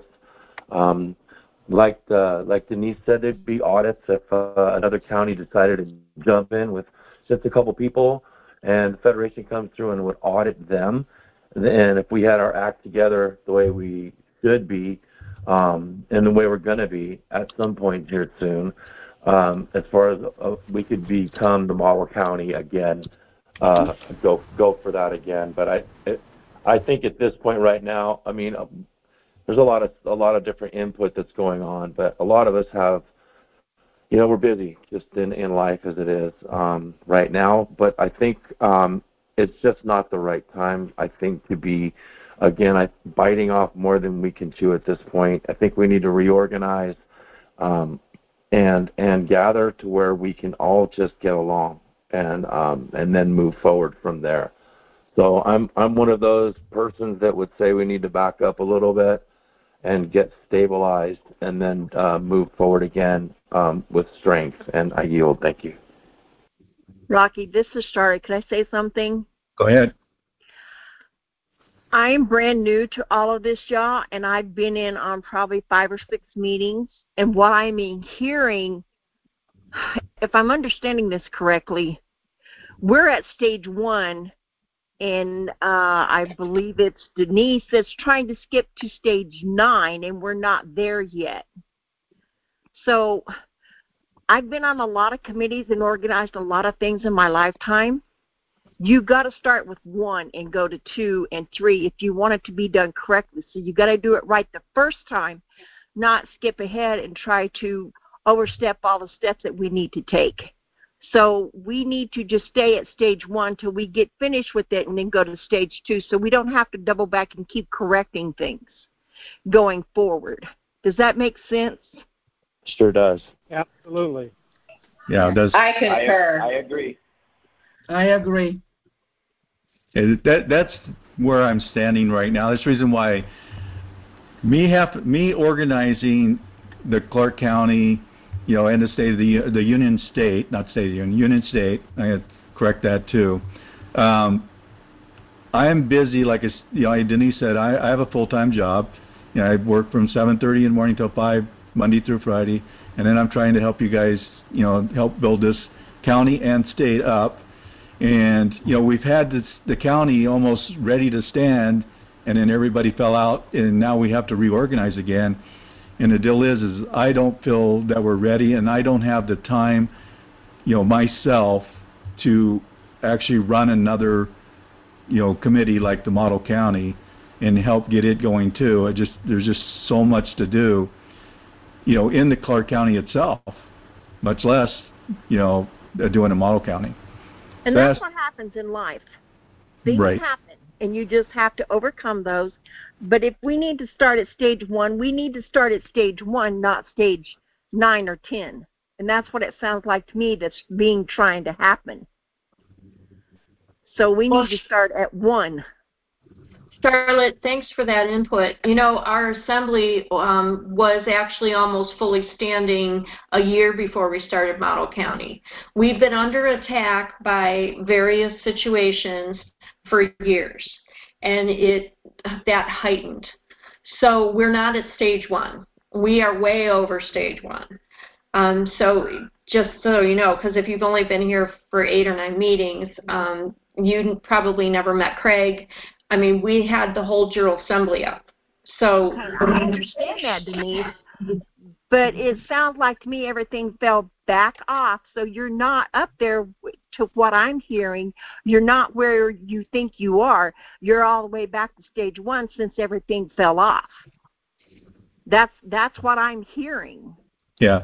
Like Denise said, there'd be audits if another county decided to jump in with just a couple people, and the Federation comes through and would audit them. And if we had our act together the way we should be, and the way we're going to be at some point here soon, as far as we could become the model county again, go for that again. But I think at this point right now, I mean, there's a lot of different input that's going on, but a lot of us have, we're busy just in life as it is right now. But I think it's just not the right time, I think, to be, again, biting off more than we can chew at this point. I think we need to reorganize and gather to where we can all just get along and then move forward from there. So I'm one of those persons that would say we need to back up a little bit and get stabilized and then move forward again with strength. And I yield. Thank you. Rocky, this is Shari. Can I say something? Go ahead. I'm brand new to all of this, y'all, and I've been in on probably 5 or 6 meetings. And what I'm hearing, if I'm understanding this correctly, we're at stage 1, and I believe it's Denise that's trying to skip to stage 9, and we're not there yet. So I've been on a lot of committees and organized a lot of things in my lifetime. You got to start with 1 and go to 2 and 3 if you want it to be done correctly. So you got to do it right the first time, not skip ahead and try to overstep all the steps that we need to take. So we need to just stay at stage 1 till we get finished with it and then go to stage 2 so we don't have to double back and keep correcting things going forward. Does that make sense? Sure does. Absolutely. Yeah, it does. I concur. I agree. I agree. That's where I'm standing right now. That's the reason why me organizing the Clark County, and the state of the Union State, not state of the Union State. I had to correct that too. I am busy, like Denise said. I have a full-time job. I work from 7:30 in the morning till 5 Monday through Friday, and then I'm trying to help you guys, help build this county and state up. And we've had the county almost ready to stand, and then everybody fell out, and now we have to reorganize again. And the deal is I don't feel that we're ready, and I don't have the time, myself, to actually run another, committee like the model county and help get it going too. There's just so much to do, in the Clark County itself, much less, doing a model county. And that's what happens in life. Things happen, and you just have to overcome those. But if we need to start at stage 1, we need to start at stage 1, not stage 9 or 10. And that's what it sounds like to me that's trying to happen. So we need to start at 1. Charlotte, thanks for that input. Our assembly was actually almost fully standing a year before we started Model County. We've been under attack by various situations for years, and that heightened. So we're not at stage 1. We are way over stage 1. So just so you know, because if you've only been here for 8 or 9 meetings, you probably never met Craig. I mean, we had the whole General Assembly up. So I understand that, Denise. But it sounds like to me everything fell back off. So you're not up there to what I'm hearing. You're not where you think you are. You're all the way back to stage 1 since everything fell off. That's what I'm hearing. Yeah.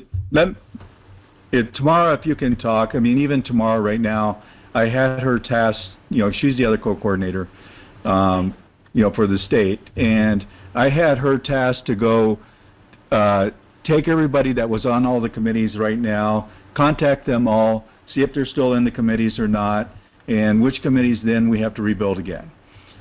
Tomorrow, if you can talk, even tomorrow right now, I had her tasked, she's the other co-coordinator, for the state, and I had her tasked to go take everybody that was on all the committees right now, contact them all, see if they're still in the committees or not, and which committees then we have to rebuild again.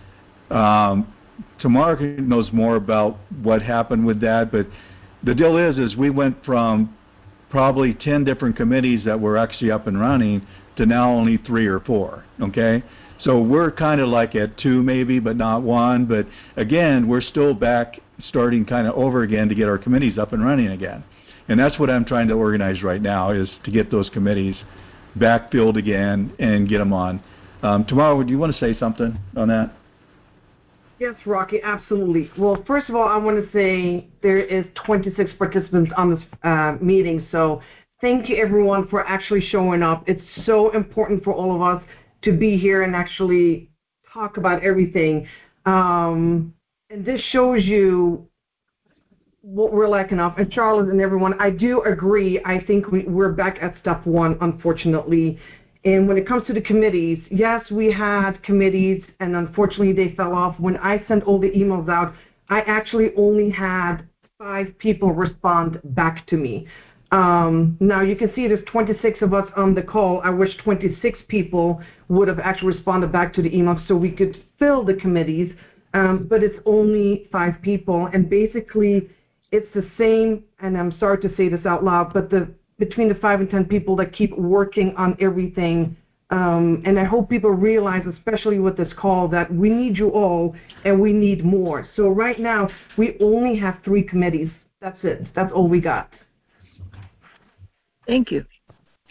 Tamara knows more about what happened with that, but the deal is we went from probably 10 different committees that were actually up and running to now only 3 or 4, okay? So we're kind of like at 2 maybe, but not 1. But again, we're still back starting kind of over again to get our committees up and running again. And that's what I'm trying to organize right now, is to get those committees backfilled again and get them on. Tamara, do you want to say something on that? Yes, Rocky, absolutely. Well, first of all, I want to say there is 26 participants on this meeting, so thank you, everyone, for actually showing up. It's so important for all of us to be here and actually talk about everything. And this shows you what we're lacking of. And Charlotte and everyone, I do agree. I think we're back at step 1, unfortunately. And when it comes to the committees, yes, we had committees, and unfortunately they fell off. When I sent all the emails out, I actually only had 5 people respond back to me. Now you can see there's 26 of us on the call. I wish 26 people would have actually responded back to the email so we could fill the committees, but it's only 5 people, and basically it's the same, and I'm sorry to say this out loud, but between the 5 and 10 people that keep working on everything. And I hope people realize, especially with this call, that we need you all and we need more. So right now, we only have 3 committees. That's it. That's all we got. Thank you.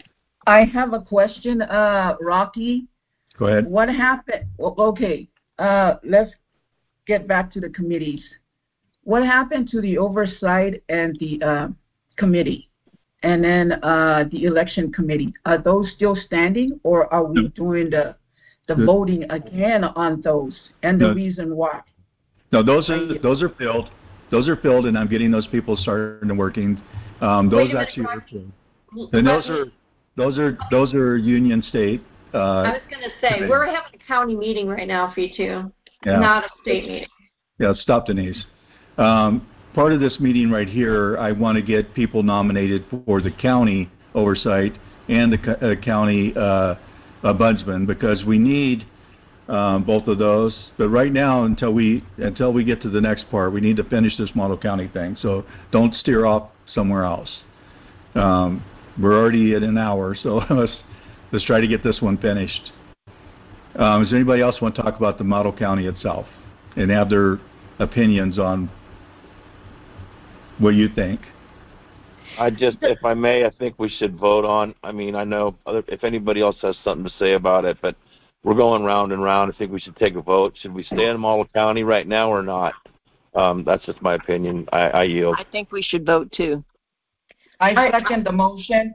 I have a question, Rocky. Go ahead. What happened? Okay, let's get back to the committees. What happened to the oversight and the committee, and then the election committee? Are those still standing, or are we doing the voting again on those, and the reason why? No, those are filled. Those are filled, and I'm getting those people started and working. Those actually are filled. And those are Union State. I was going to say, committee. we're having a county meeting right now for you two, Yeah. not a state meeting. Yeah, stop, Denise. Part of this meeting right here, I want to get people nominated for the county oversight and the county ombudsman, because we need both of those. But right now, until we get to the next part, we need to finish this model county thing. So don't steer off somewhere else. We're already at an hour, so let's try to get this one finished. Does anybody else want to talk about the model county itself and have their opinions on what you think? If I may, I think we should vote on. I mean, I know if anybody else has something to say about it, but we're going round and round. I think we should take a vote. Should we stay in model county right now or not? That's just my opinion. I yield. I think we should vote too. I second the motion.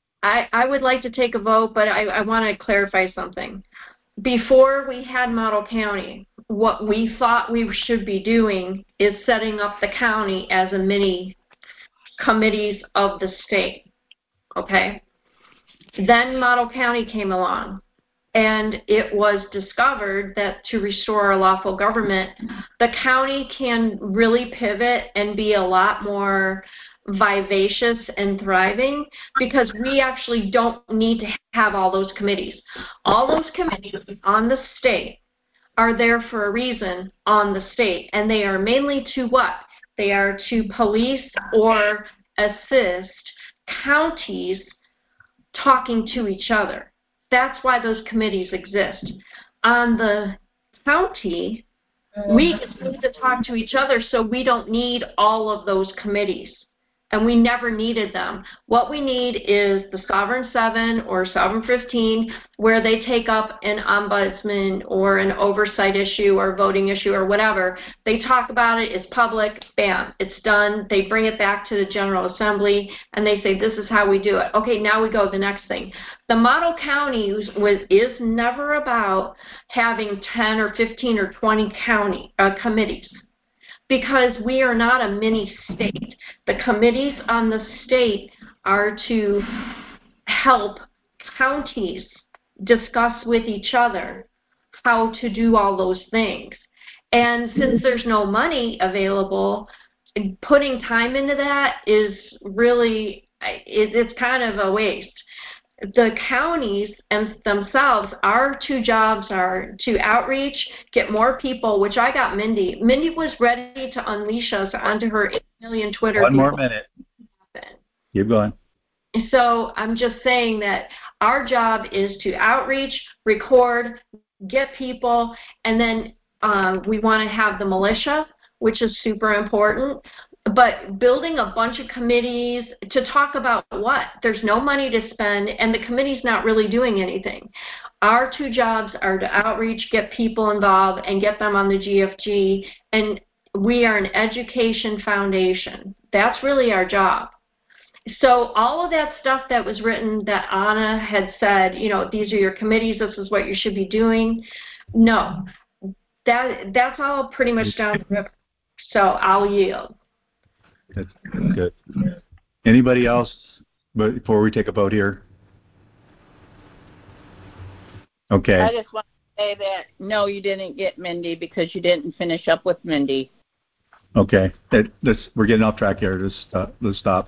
I would like to take a vote, but I want to clarify something. Before we had model county, what we thought we should be doing is setting up the county as a mini committees of the state, okay? Then model county came along, and it was discovered that to restore our lawful government, the county can really pivot and be a lot more vivacious and thriving, because we actually don't need to have all those committees. All those committees on the state are there for a reason on the state, and they are mainly to what? They are to police or assist counties talking to each other. That's why those committees exist. On the county, we just need to talk to each other, so we don't need all of those committees. And we never needed them. What we need is the Sovereign 7 or Sovereign 15, where they take up an ombudsman or an oversight issue or voting issue or whatever. They talk about it, it's public, bam, it's done. They bring it back to the General Assembly, and they say, this is how we do it. Okay, now we go to the next thing. The model county is never about having 10 or 15 or 20 committees, because we are not a mini state. The committees on the state are to help counties discuss with each other how to do all those things. And since there's no money available, putting time into that is really, it's kind of a waste. The counties and themselves, our two jobs are to outreach, get more people, which I got Mindy. Mindy was ready to unleash us onto her 8 million Twitter. One more minute. Keep going. So I'm just saying that our job is to outreach, record, get people, and then we want to have the militia, which is super important. But building a bunch of committees to talk about what? There's no money to spend, and the committee's not really doing anything. Our two jobs are to outreach, get people involved, and get them on the GFG, and we are an education foundation. That's really our job. So all of that stuff that was written that Anna had said, you know, these are your committees, this is what you should be doing. No, that's all pretty much down the river. So I'll yield. That's good. Anybody else before we take a vote here? Okay. I just want to say that, no, you didn't get Mindy because you didn't finish up with Mindy. Okay. We're getting off track here. Let's stop.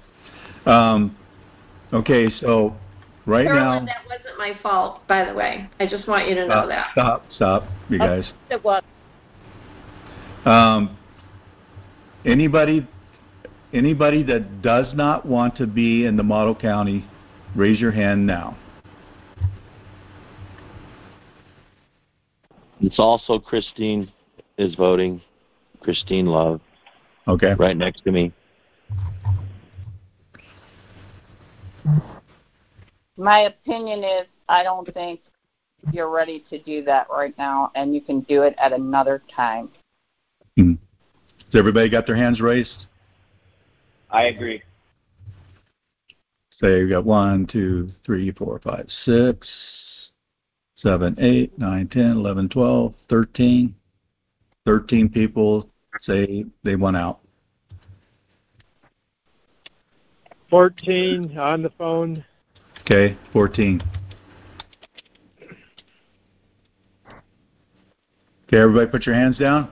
Okay, so right Carolyn, now... that wasn't my fault, by the way. I just want you to know that. Stop, you guys. It was. Anybody that does not want to be in the model county, raise your hand now. It's also Christine is voting. Christine Love. Okay. Right next to me. My opinion is I don't think you're ready to do that right now, and you can do it at another time. Has everybody got their hands raised? I agree. Say we got 1, 2, 3, 4, 5, 6, 7, 8, 9, 10, 11, 12, 13. 13 people say they want out. 14 on the phone. Okay, 14. Okay, everybody put your hands down.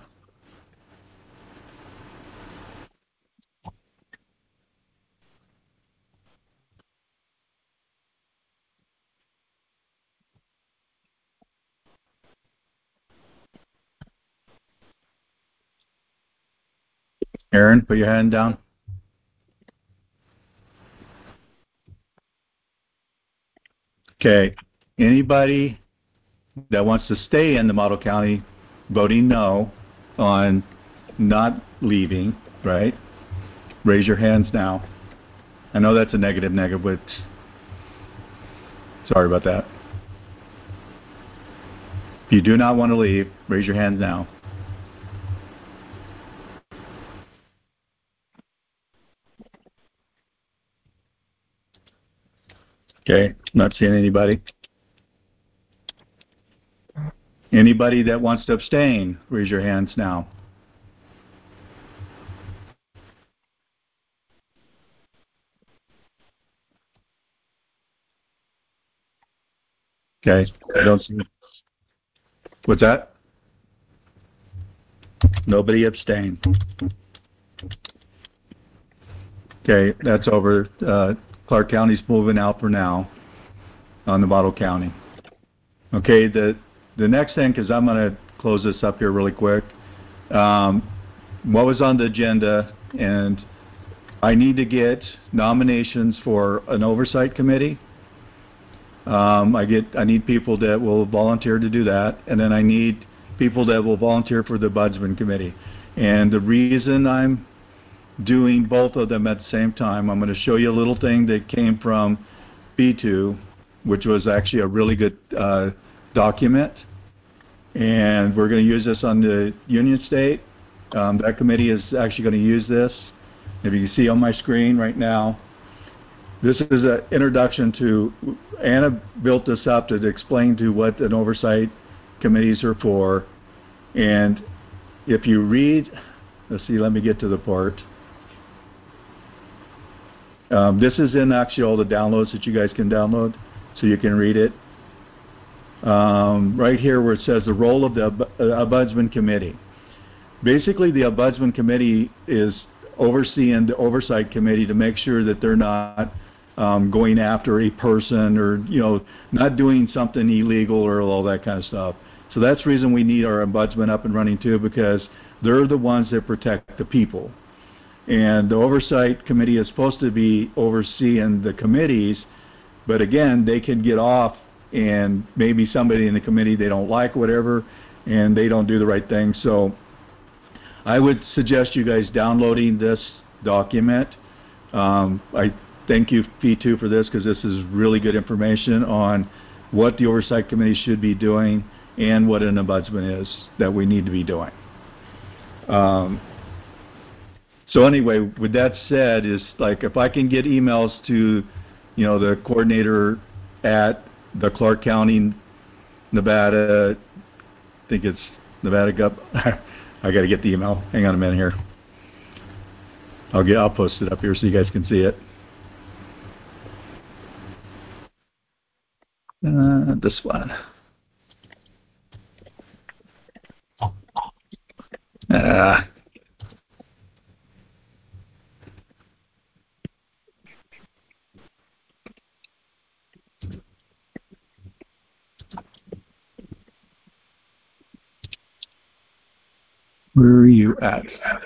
Aaron, put your hand down. Okay, anybody that wants to stay in the model county voting no on not leaving, right? Raise your hands now. I know that's a negative, but sorry about that. If you do not want to leave, raise your hands now. Okay, not seeing anybody. Anybody that wants to abstain, raise your hands now. Okay, I don't see. What's that? Nobody abstained. Okay, that's over. Clark County's moving out for now on the model county. Okay, the next thing, because I'm going to close this up here really quick. What was on the agenda, and I need to get nominations for an oversight committee. I need people that will volunteer to do that, and then I need people that will volunteer for the Ombudsman committee. And the reason I'm doing both of them at the same time, I'm going to show you a little thing that came from B2, which was actually a really good document, and we're going to use this on the Union State. That committee is actually going to use this. If you can see on my screen right now, this is an introduction to, Anna built this up to explain to what an oversight committees are for. And if you read, let's see, let me get to the part. This is in actually all the downloads that you guys can download, so you can read it. Right here where it says the role of the Ombudsman Committee. Basically, the Ombudsman Committee is overseeing the Oversight Committee to make sure that they're not going after a person or, not doing something illegal or all that kind of stuff. So that's the reason we need our Ombudsman up and running too, because they're the ones that protect the people. And the Oversight Committee is supposed to be overseeing the committees, but again, they can get off and maybe somebody in the committee they don't like, whatever, and they don't do the right thing. So I would suggest you guys downloading this document. I thank you, P2, for this, because this is really good information on what the Oversight Committee should be doing and what an ombudsman is that we need to be doing. So anyway, with that said, is like if I can get emails to, the coordinator at the Clark County, Nevada, I think it's Nevada Gov. I got to get the email. Hang on a minute here. I'll post it up here so you guys can see it. This one. Where are you at?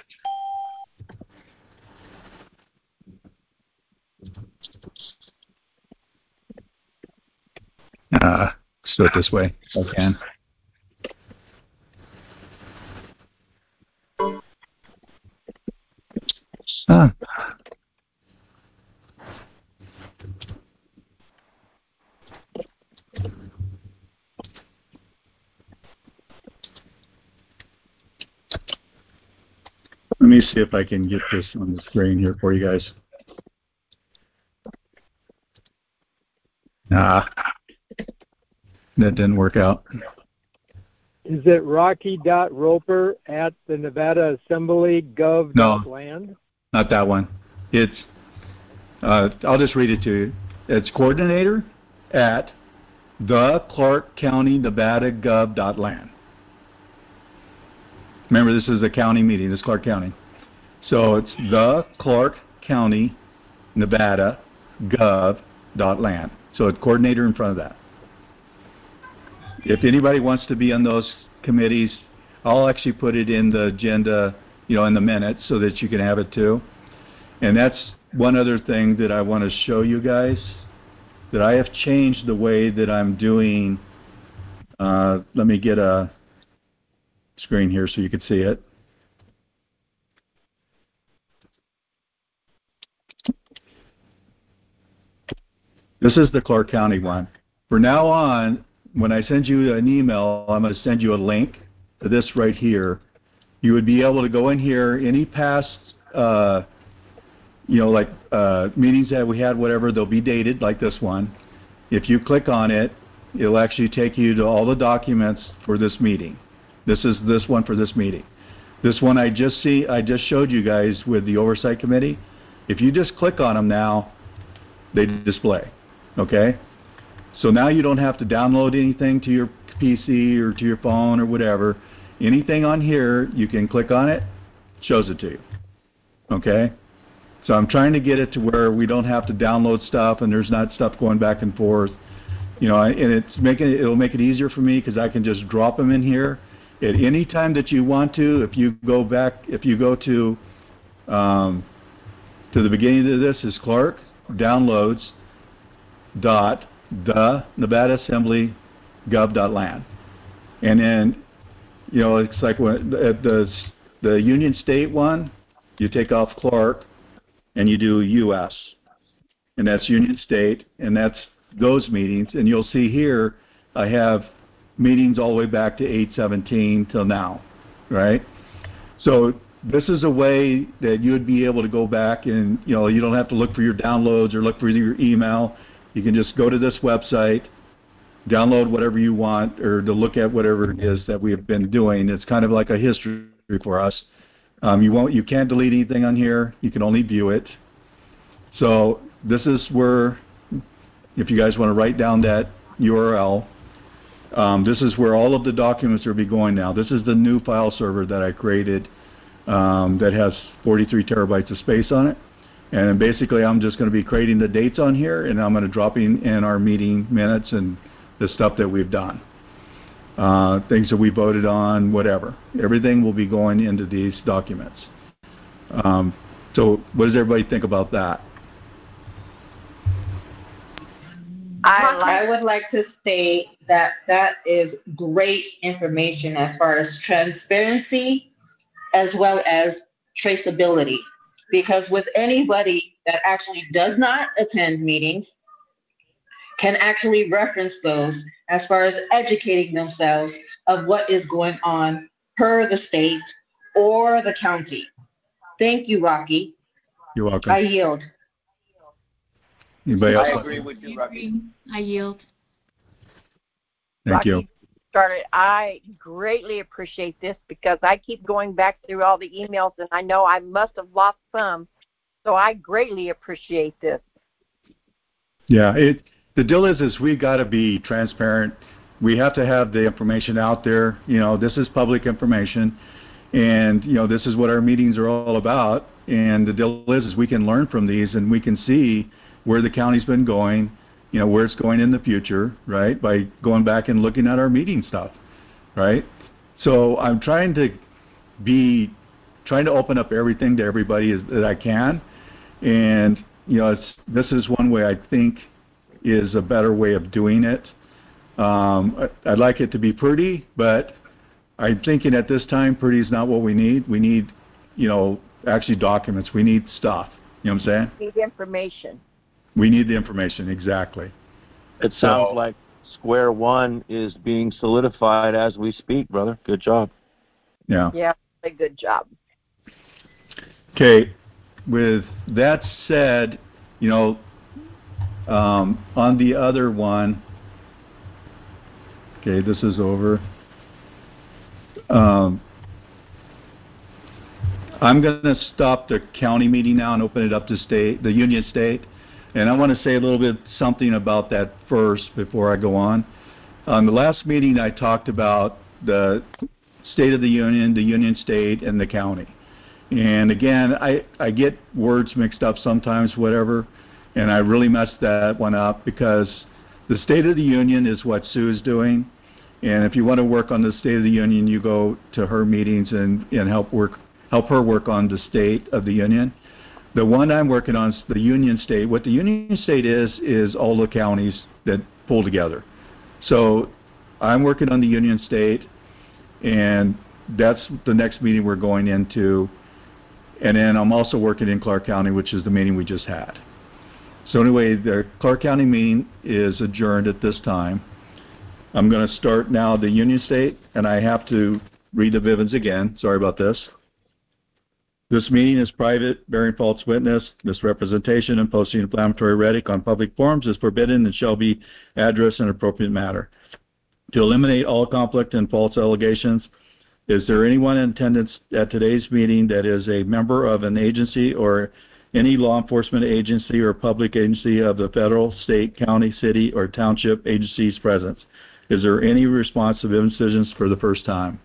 Let's do it this way if I can. me see if I can get this on the screen here for you guys. Nah, that didn't work out. Is it Rocky.Roper at the Nevada Assembly gov.land? No, not that one. It's, I'll just read it to you. It's coordinator at the Clark County Nevada gov.land. Remember, this is a county meeting. This is Clark County. So it's the Clark County Nevada gov.land. So it's coordinator in front of that. If anybody wants to be on those committees, I'll actually put it in the agenda, in the minutes so that you can have it too. And that's one other thing that I want to show you guys, that I have changed the way that I'm doing. Let me get a screen here so you can see it. This is the Clark County one. From now on, when I send you an email, I'm going to send you a link to this right here. You would be able to go in here, any past, meetings that we had, whatever, they'll be dated like this one. If you click on it, it'll actually take you to all the documents for this meeting. This is this one for this meeting. This one I just showed you guys with the Oversight Committee. If you just click on them now, they display. Okay? So now you don't have to download anything to your PC or to your phone or whatever. Anything on here, you can click on it, shows it to you. Okay? So I'm trying to get it to where we don't have to download stuff and there's not stuff going back and forth. And it'll make it easier for me because I can just drop them in here at any time that you want to. If you go to the beginning of this is Clark downloads the Nevada Assembly gov.land, and then it's like when the Union State one, you take off Clark and you do U.S. and that's Union State, and that's those meetings. And you'll see here I have meetings all the way back to 8/17 till now, right? So this is a way that you'd be able to go back and you don't have to look for your downloads or look for your email. You can just go to this website, download whatever you want, or to look at whatever it is that we have been doing. It's kind of like a history for us. You can't delete anything on here. You can only view it. So this is where, if you guys want to write down that URL, this is where all of the documents will be going now. This is the new file server that I created that has 43 terabytes of space on it. And basically, I'm just going to be creating the dates on here, and I'm going to drop in our meeting minutes and the stuff that we've done, things that we voted on, whatever. Everything will be going into these documents. So what does everybody think about that? I would like to state that is great information as far as transparency as well as traceability. Because with anybody that actually does not attend meetings can actually reference those as far as educating themselves of what is going on per the state or the county. Thank you, Rocky. You're welcome. I yield. Anybody else? I agree with you, Rocky. I yield. Thank Rocky you. Started. I greatly appreciate this because I keep going back through all the emails and I know I must have lost some. So I greatly appreciate this. Yeah, the deal is we got to be transparent. We have to have the information out there. This is public information, and this is what our meetings are all about. And the deal is we can learn from these, and we can see where the county's been going, where it's going in the future, right? By going back and looking at our meeting stuff, right? So I'm trying to open up everything to everybody that I can, and this is one way I think is a better way of doing it. I'd like it to be pretty, but I'm thinking at this time pretty is not what we need. We need, actually documents. We need stuff. You know what I'm saying? We need information. We need the information, exactly. It sounds like square one is being solidified as we speak, brother. Good job. Yeah. Yeah, a good job. Okay, with that said, you know, on the other one, okay, this is over. I'm going to stop the county meeting now and open it up to the Union State. And I want to say a little bit something about that first before I go on. On the last meeting, I talked about the State of the Union State, and the county. And again, I get words mixed up sometimes, whatever, and I really messed that one up because the State of the Union is what Sue is doing. And if you want to work on the State of the Union, you go to her meetings and help her work on the State of the Union. The one I'm working on is the Union State. What the Union State is all the counties that pull together. So I'm working on the Union State, and that's the next meeting we're going into. And then I'm also working in Clark County, which is the meeting we just had. So anyway, the Clark County meeting is adjourned at this time. I'm going to start now the Union State, and I have to read the Vivens again. Sorry about this. This meeting is private. Bearing false witness, misrepresentation, and posting inflammatory rhetoric on public forums is forbidden and shall be addressed in an appropriate manner. To eliminate all conflict and false allegations, is there anyone in attendance at today's meeting that is a member of an agency or any law enforcement agency or public agency of the federal, state, county, city, or township agency's presence? Is there any response to Vivens decisions for the first time?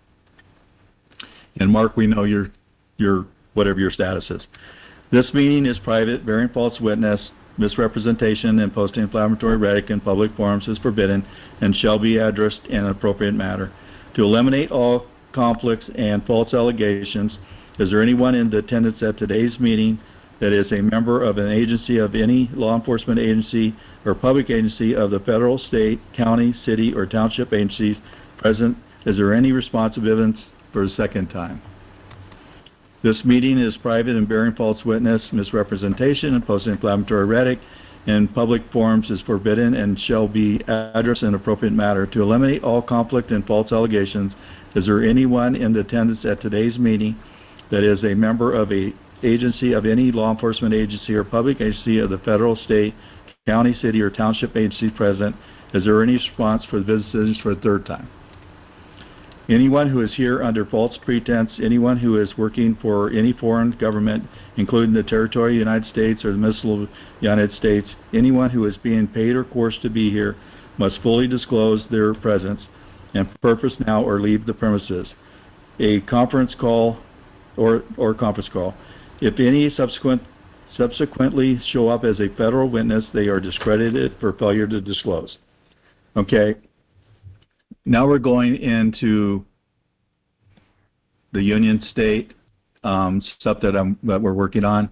And Mark, we know your whatever your status is. This meeting is private. Bearing false witness, misrepresentation, and posting inflammatory rhetoric in public forums is forbidden and shall be addressed in an appropriate manner. To eliminate all conflicts and false allegations, is there anyone in attendance at today's meeting that is a member of an agency of any law enforcement agency or public agency of the federal, state, county, city, or township agencies present? Is there any response to Vivens for the second time? This meeting is private and bearing false witness, misrepresentation, and posting inflammatory rhetoric in public forums is forbidden and shall be addressed in an appropriate manner. To eliminate all conflict and false allegations, is there anyone in attendance at today's meeting that is a member of an agency of any law enforcement agency or public agency of the federal, state, county, city, or township agency present? Is there any response for the business decisions for the third time? Anyone who is here under false pretense, anyone who is working for any foreign government, including the territory of the United States or the Missile United States, anyone who is being paid or coerced to be here must fully disclose their presence and purpose now or leave the premises. A conference call or conference call. If any subsequently show up as a federal witness, they are discredited for failure to disclose. Okay. Now we're going into the Union State stuff that we're working on.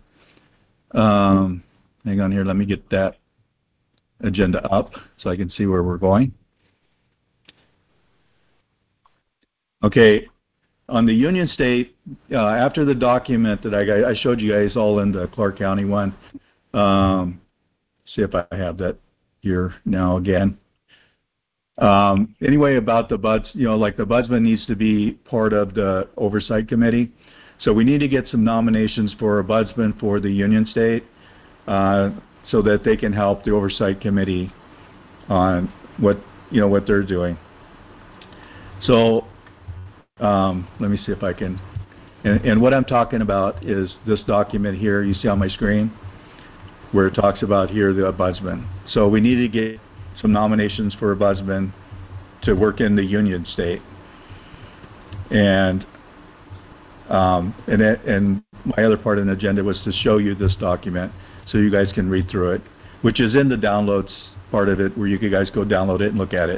Hang on here. Let me get that agenda up so I can see where we're going. Okay. On the Union State, after the document that I showed you guys all in the Clark County one, see if I have that here now again. Anyway, about the buds, like the Budsman needs to be part of the oversight committee. So we need to get some nominations for a Budsman for the Union State so that they can help the oversight committee on what they're doing. So let me see if I can. And what I'm talking about is this document here you see on my screen where it talks about here the Budsman. So we need to get some nominations for a Budsman to work in the Union State, and my other part of the agenda was to show you this document so you guys can read through it, which is in the downloads part of it, where you guys go download it and look at it.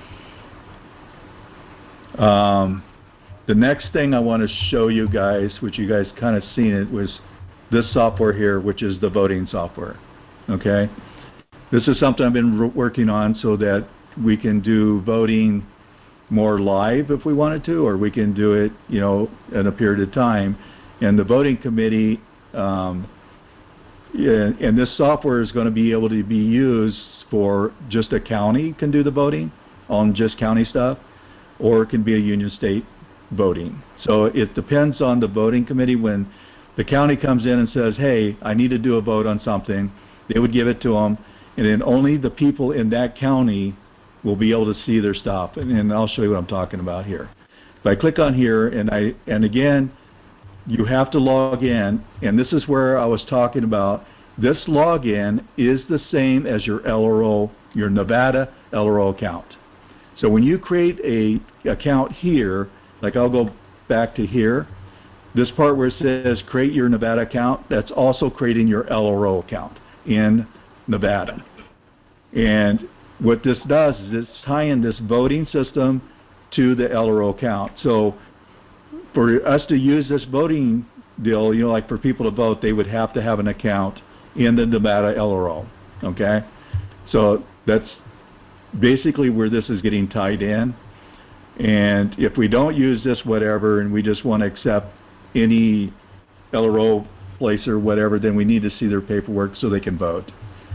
The next thing I want to show you guys, which you guys kind of seen it, was this software here, which is the voting software. Okay. This is something I've been working on so that we can do voting more live if we wanted to, or we can do it, in a period of time. And the voting committee, and this software is going to be able to be used for just a county can do the voting on just county stuff, or it can be a Union State voting. So it depends on the voting committee when the county comes in and says, hey, I need to do a vote on something, they would give it to them, and then only the people in that county will be able to see their stuff. And I'll show you what I'm talking about here. If I click on here, and again, you have to log in, and this is where I was talking about. This login is the same as your LRO, your Nevada LRO account. So when you create a account here, like I'll go back to here, this part where it says create your Nevada account, that's also creating your LRO account in Nevada. And what this does is it's tying this voting system to the LRO account. So for us to use this voting deal, you know, like for people to vote, they would have to have an account in the Nevada LRO, okay? So that's basically where this is getting tied in. And if we don't use this whatever and we just want to accept any LRO place or whatever, then we need to see their paperwork so they can vote.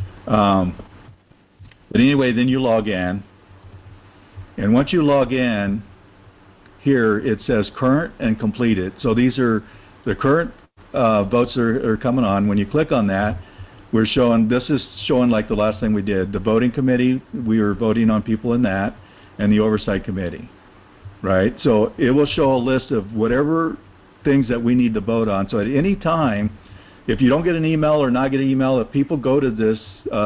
But anyway, then you log in. And once you log in, here it says current and completed. So these are the current votes are coming on. When you click on that, we're showing, this is showing like the last thing we did. The voting committee, we were voting on people in that, and the oversight committee, right? So it will show a list of whatever things that we need to vote on. So at any time, if you don't get an email or not get an email, if people go to this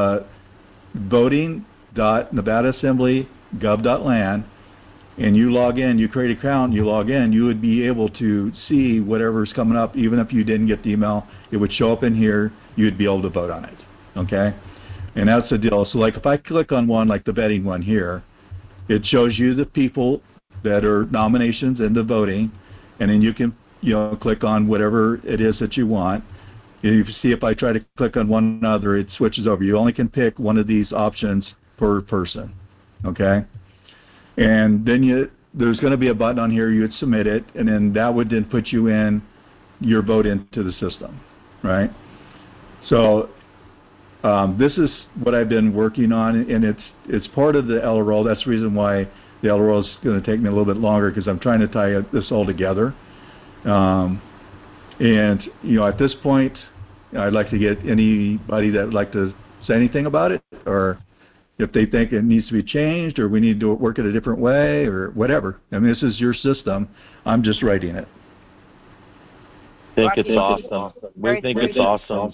voting.nevadaassembly.gov.land and you log in, you create an account, you log in, you would be able to see whatever's coming up. Even if you didn't get the email, it would show up in here. You'd be able to vote on it, okay? And that's the deal. So like if I click on one, like the vetting one here, it shows you the people that are nominations and the voting, and then you can, you know, click on whatever it is that you want. You see, if I try to click on one other, it switches over. You only can pick one of these options per person, okay? And then there's going to be a button on here. You would submit it, and then that would then put you in your vote into the system, right? So this is what I've been working on, and it's part of the LRO. That's the reason why the LRO is going to take me a little bit longer, because I'm trying to tie this all together. And you know, at this point, I'd like to get anybody that would like to say anything about it, or if they think it needs to be changed, or we need to work it a different way, or whatever. I mean, this is your system. I'm just writing it. I think it's awesome. We think it's awesome.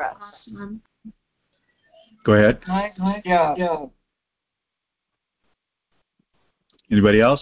Go ahead. Yeah. Anybody else?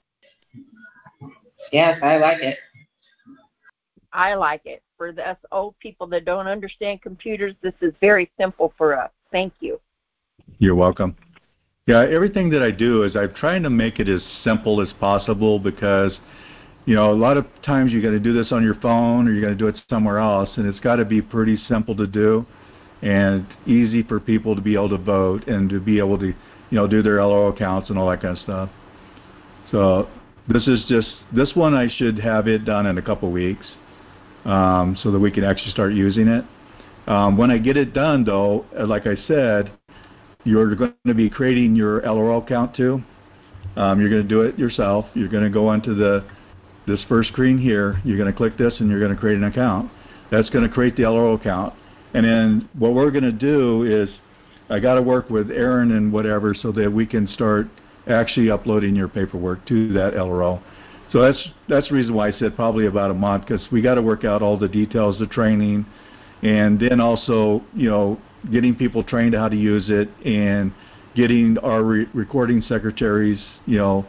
Yes, I like it. I like it. For us old people that don't understand computers, this is very simple for us. Thank you. You're welcome. Yeah, everything that I do is I'm trying to make it as simple as possible, because, you know, a lot of times you got to do this on your phone or you got to do it somewhere else, and it's got to be pretty simple to do and easy for people to be able to vote and to be able to, you know, do their LRO accounts and all that kind of stuff. So this one I should have it done in a couple weeks, so that we can actually start using it. When I get it done, though, like I said, you're going to be creating your LRO account too. You're going to do it yourself. You're going to go onto this first screen here. You're going to click this, and you're going to create an account. That's going to create the LRO account. And then what we're going to do is, I got to work with Aaron and whatever so that we can start actually uploading your paperwork to that LRO. So that's the reason why I said probably about a month, because we got to work out all the details, the training, and then also, you know, getting people trained how to use it, and getting our recording secretaries, you know,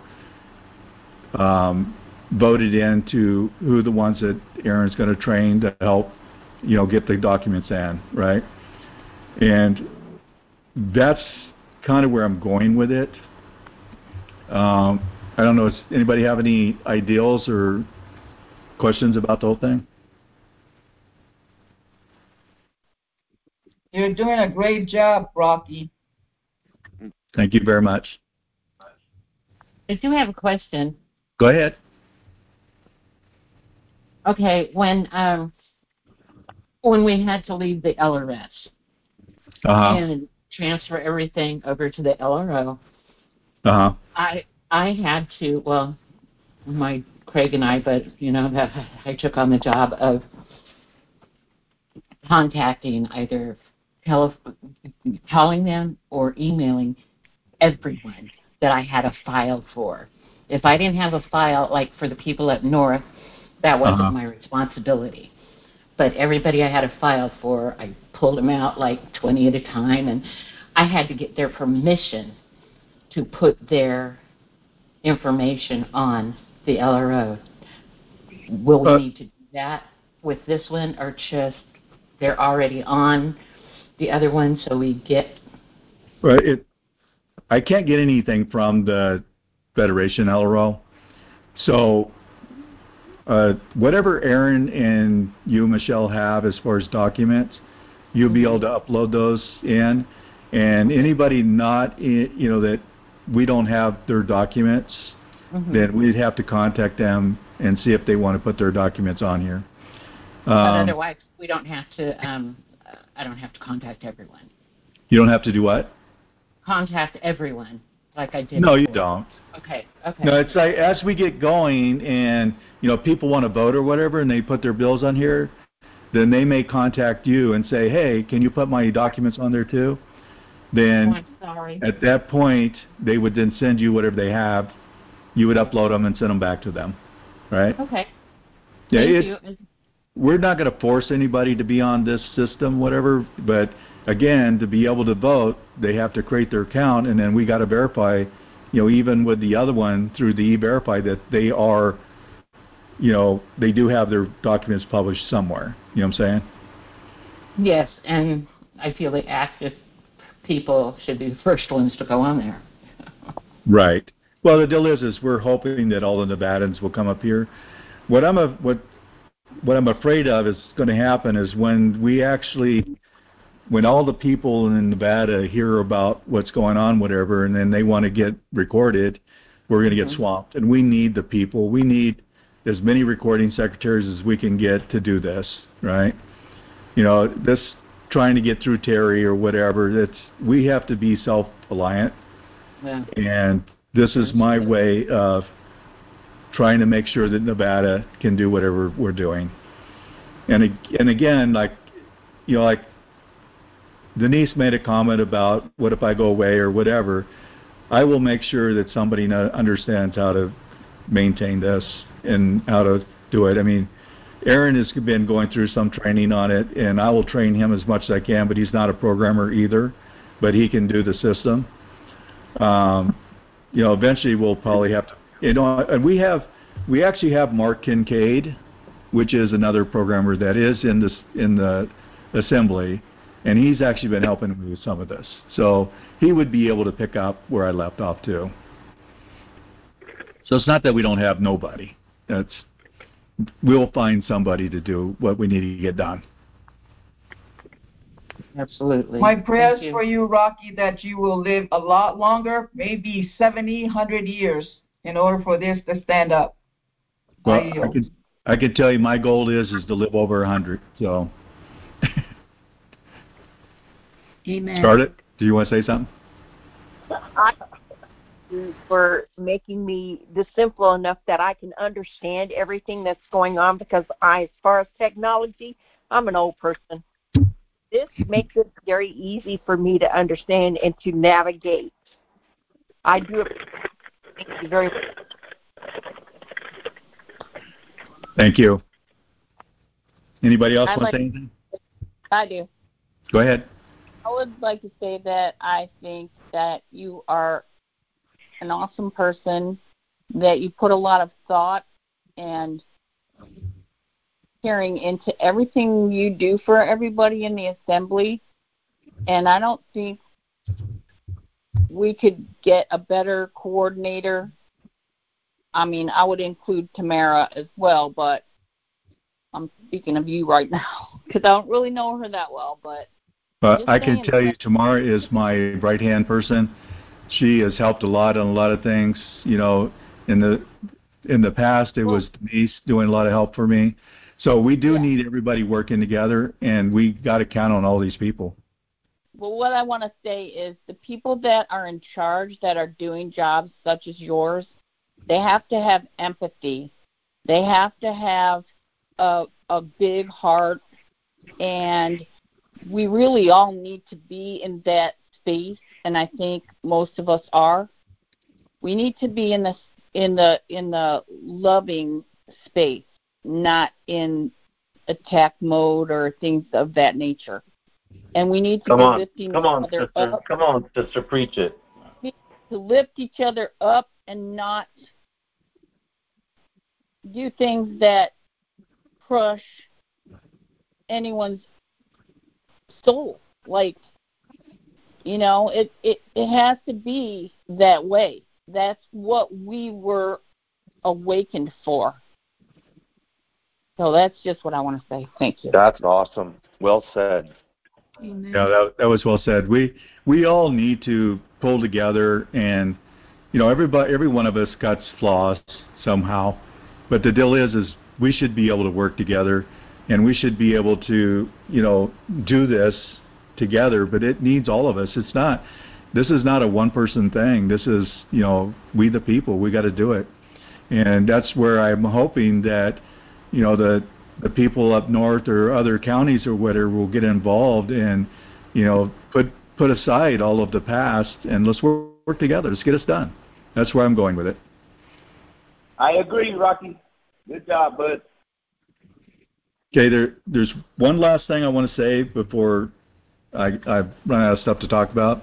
voted into who the ones that Aaron's going to train to help, you know, get the documents in, right? And that's kind of where I'm going with it. I don't know, does anybody have any ideals or questions about the whole thing? You're doing a great job, Rocky. Thank you very much. I do have a question. Go ahead. Okay, when we had to leave the LRS and transfer everything over to the LRO, I had to, well, Craig and I, but, you know, I took on the job of contacting either calling them or emailing everyone that I had a file for. If I didn't have a file, like for the people up north, that wasn't my responsibility. But everybody I had a file for, I pulled them out like 20 at a time, and I had to get their permission to put their information on the LRO. Will we need to do that with this one, or just they're already on the other one, so we get... Well, I can't get anything from the Federation LRO. So whatever Aaron and you, Michelle, have as far as documents, you'll be able to upload those in. And anybody not, that we don't have their documents, then we'd have to contact them and see if they want to put their documents on here. But otherwise, we don't have to, I don't have to contact everyone. You don't have to do what? Contact everyone, like I did No, before. you don't. Okay. No, it's like as we get going and, people want to vote or whatever and they put their bills on here, then they may contact you and say, hey, can you put my documents on there too? Then I'm sorry. At that point, they would then send you whatever they have. You would upload them and send them back to them, right? Okay. Yeah, Thank you. We're not going to force anybody to be on this system, whatever, but again, to be able to vote, they have to create their account, and then we got to verify, even with the other one through the E-Verify that they are, they do have their documents published somewhere. You know what I'm saying? Yes, and I feel the active people should be the first ones to go on there. Right. Well, the deal is we're hoping that all the Nevadans will come up here. What I'm afraid of is going to happen is when all the people in Nevada hear about what's going on, whatever, and then they want to get recorded, we're going to get swamped. And we need the people. We need as many recording secretaries as we can get to do this, right? This trying to get through Terry or whatever, we have to be self-reliant. Yeah. And this is my way of trying to make sure that Nevada can do whatever we're doing. And again, like Denise made a comment about what if I go away or whatever. I will make sure that somebody understands how to maintain this and how to do it. I mean, Aaron has been going through some training on it, and I will train him as much as I can, but he's not a programmer either, but he can do the system. Eventually we'll probably have to, and we actually have Mark Kincaid, which is another programmer that is in the assembly, and he's actually been helping me with some of this. So he would be able to pick up where I left off too. So it's not that we don't have nobody. We'll find somebody to do what we need to get done. Absolutely. My prayers for you, Rocky, that you will live a lot longer, maybe 70, 100 years, in order for this to stand up. Well, I can tell you my goal is to live over 100. So. Amen. Start it. Do you want to say something? For making me this simple enough that I can understand everything that's going on, because as far as technology, I'm an old person. This makes it very easy for me to understand and to navigate. I do it. Thank you very much. Thank you. Anybody else want to say anything? I do. Go ahead. I would like to say that I think that you are an awesome person, that you put a lot of thought and caring into everything you do for everybody in the assembly, and I don't think we could get a better coordinator. I mean, I would include Tamara as well, but I'm speaking of you right now because I don't really know her that well. But I can tell you, Tamara is my right-hand person. She has helped a lot on a lot of things. In the past, it was Denise doing a lot of help for me. So we do need everybody working together, and we got to count on all these people. Well, what I want to say is the people that are in charge, that are doing jobs such as yours, they have to have empathy. They have to have a big heart And we really all need to be in that space, and I think most of us are. We need to be in the loving space, not in attack mode or things of that nature. And we need to be lifting each other up. Come on, sister, preach it. To lift each other up and not do things that crush anyone's soul. Like, it has to be that way. That's what we were awakened for. So that's just what I want to say. Thank you. That's awesome. Well said. Amen. Yeah, that was well said. We all need to pull together, and every one of us got flaws somehow. But the deal is we should be able to work together, and we should be able to do this together. But it needs all of us. This is not a one-person thing. This is we the people. We got to do it, and that's where I'm hoping that the people up north or other counties or whatever will get involved and put aside all of the past and let's work together. Let's get us done. That's where I'm going with it. I agree, Rocky. Good job, bud. Okay, there's one last thing I want to say before I run out of stuff to talk about.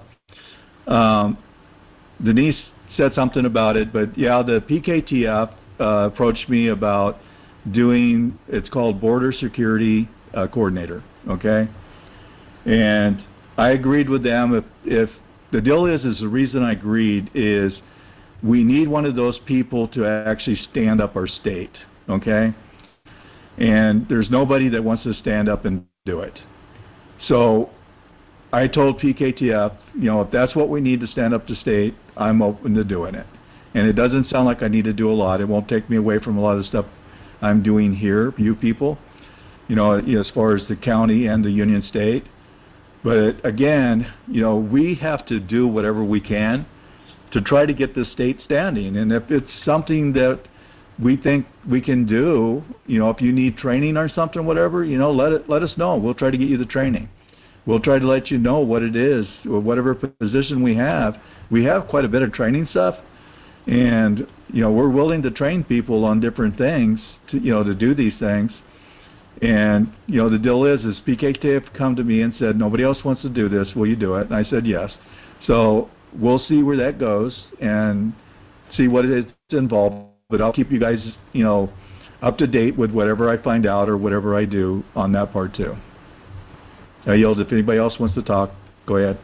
Denise said something about it, but yeah, the PKTF approached me about doing, it's called Border Security Coordinator, okay? And I agreed with them. If the deal is the reason I agreed is we need one of those people to actually stand up our state, okay? And there's nobody that wants to stand up and do it. So I told PKTF, if that's what we need to stand up to state, I'm open to doing it. And it doesn't sound like I need to do a lot. It won't take me away from a lot of stuff I'm doing here, you people, as far as the county and the Union State. But again, we have to do whatever we can to try to get the state standing. And if it's something that we think we can do, if you need training or something, whatever, let us know. We'll try to get you the training. We'll try to let you know what it is, or whatever position we have. We have quite a bit of training stuff. And, we're willing to train people on different things to do these things. And, the deal is PKTF come to me and said, nobody else wants to do this. Will you do it? And I said, yes. So we'll see where that goes and see what it is involved. But I'll keep you guys, up to date with whatever I find out or whatever I do on that part too. I yield. If anybody else wants to talk, go ahead.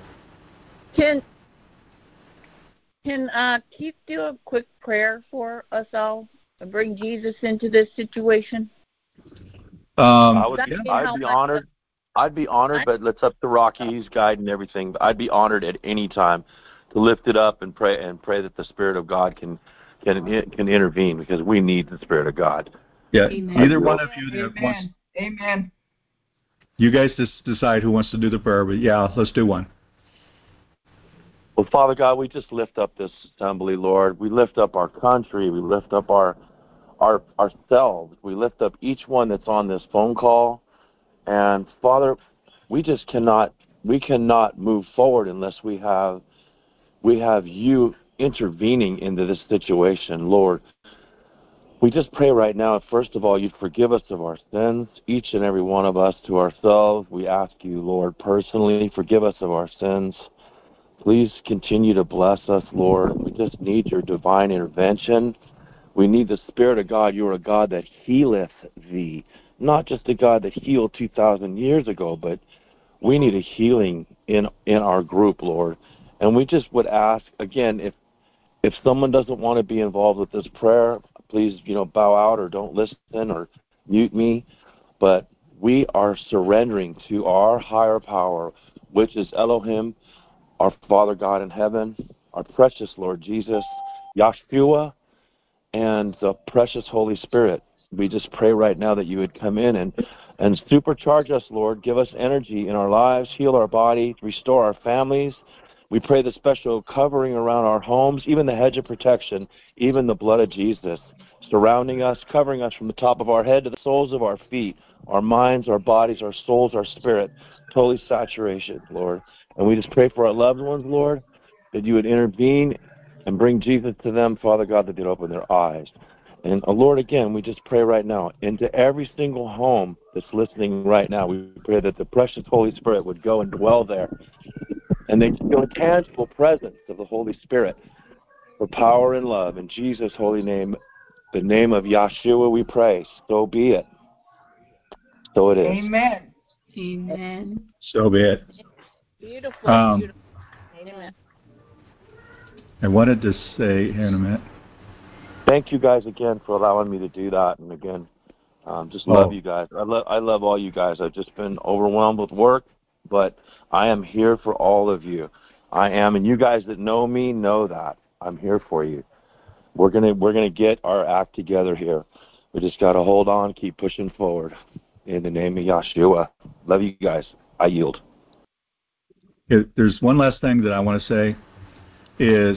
Can Keith do a quick prayer for us all and bring Jesus into this situation? I'd be honored. But it's up to Rocky. He's guiding everything. But I'd be honored at any time to lift it up and pray that the Spirit of God can intervene, because we need the Spirit of God. Yeah. Amen. Either one of you that wants. Amen. You guys just decide who wants to do the prayer, but yeah, let's do one. Well, Father God, we just lift up this assembly, Lord. We lift up our country. We lift up ourselves. We lift up each one that's on this phone call. And Father, we cannot move forward unless we have you intervening into this situation, Lord. We just pray right now, first of all, you'd forgive us of our sins, each and every one of us to ourselves. We ask you, Lord, personally, forgive us of our sins. Please continue to bless us, Lord. We just need your divine intervention. We need the Spirit of God. You are a God that healeth thee, not just a God that healed 2,000 years ago, but we need a healing in our group, Lord. And we just would ask, again, if someone doesn't want to be involved with this prayer, please, bow out or don't listen or mute me. But we are surrendering to our higher power, which is Elohim, our Father God in heaven, our precious Lord Jesus, Yahshua, and the precious Holy Spirit. We just pray right now that you would come in and supercharge us, Lord. Give us energy in our lives, heal our body, restore our families. We pray the special covering around our homes, even the hedge of protection, even the blood of Jesus. surrounding us, covering us from the top of our head to the soles of our feet, our minds, our bodies, our souls, our spirit, totally saturation, Lord. And we just pray for our loved ones, Lord, that you would intervene and bring Jesus to them, Father God, that they'd open their eyes. And Lord, again, we just pray right now into every single home that's listening right now. We pray that the precious Holy Spirit would go and dwell there, and they feel a tangible presence of the Holy Spirit for power and love. In Jesus' holy name, the name of Yahshua, we pray. So be it. So it is. Amen. Amen. So be it. Beautiful. Beautiful. Amen. I wanted to say, in a minute. Thank you guys again for allowing me to do that. And again, just love you guys. I love all you guys. I've just been overwhelmed with work, but I am here for all of you. I am, and you guys that know me know that. I'm here for you. We're gonna get our act together here. We just gotta hold on, keep pushing forward. In the name of Yahshua. Love you guys. I yield. There's one last thing that I want to say is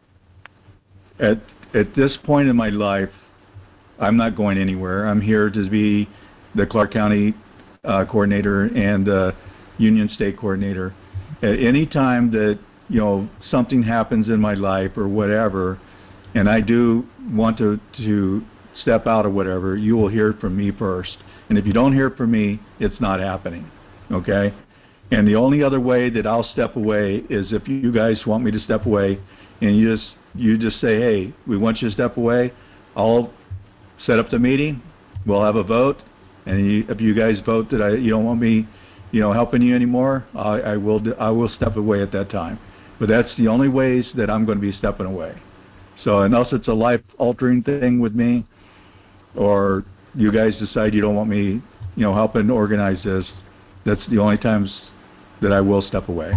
at this point in my life, I'm not going anywhere. I'm here to be the Clark County coordinator and Union State coordinator. At any time that something happens in my life or whatever, and I do want to step out or whatever, you will hear from me first. And if you don't hear from me, it's not happening. Okay? And the only other way that I'll step away is if you guys want me to step away, and you just say, hey, we want you to step away. I'll set up the meeting. We'll have a vote, and if you guys vote that you don't want me, helping you anymore, I will step away at that time. But that's the only ways that I'm going to be stepping away. So unless it's a life-altering thing with me, or you guys decide you don't want me, helping organize this, that's the only times that I will step away.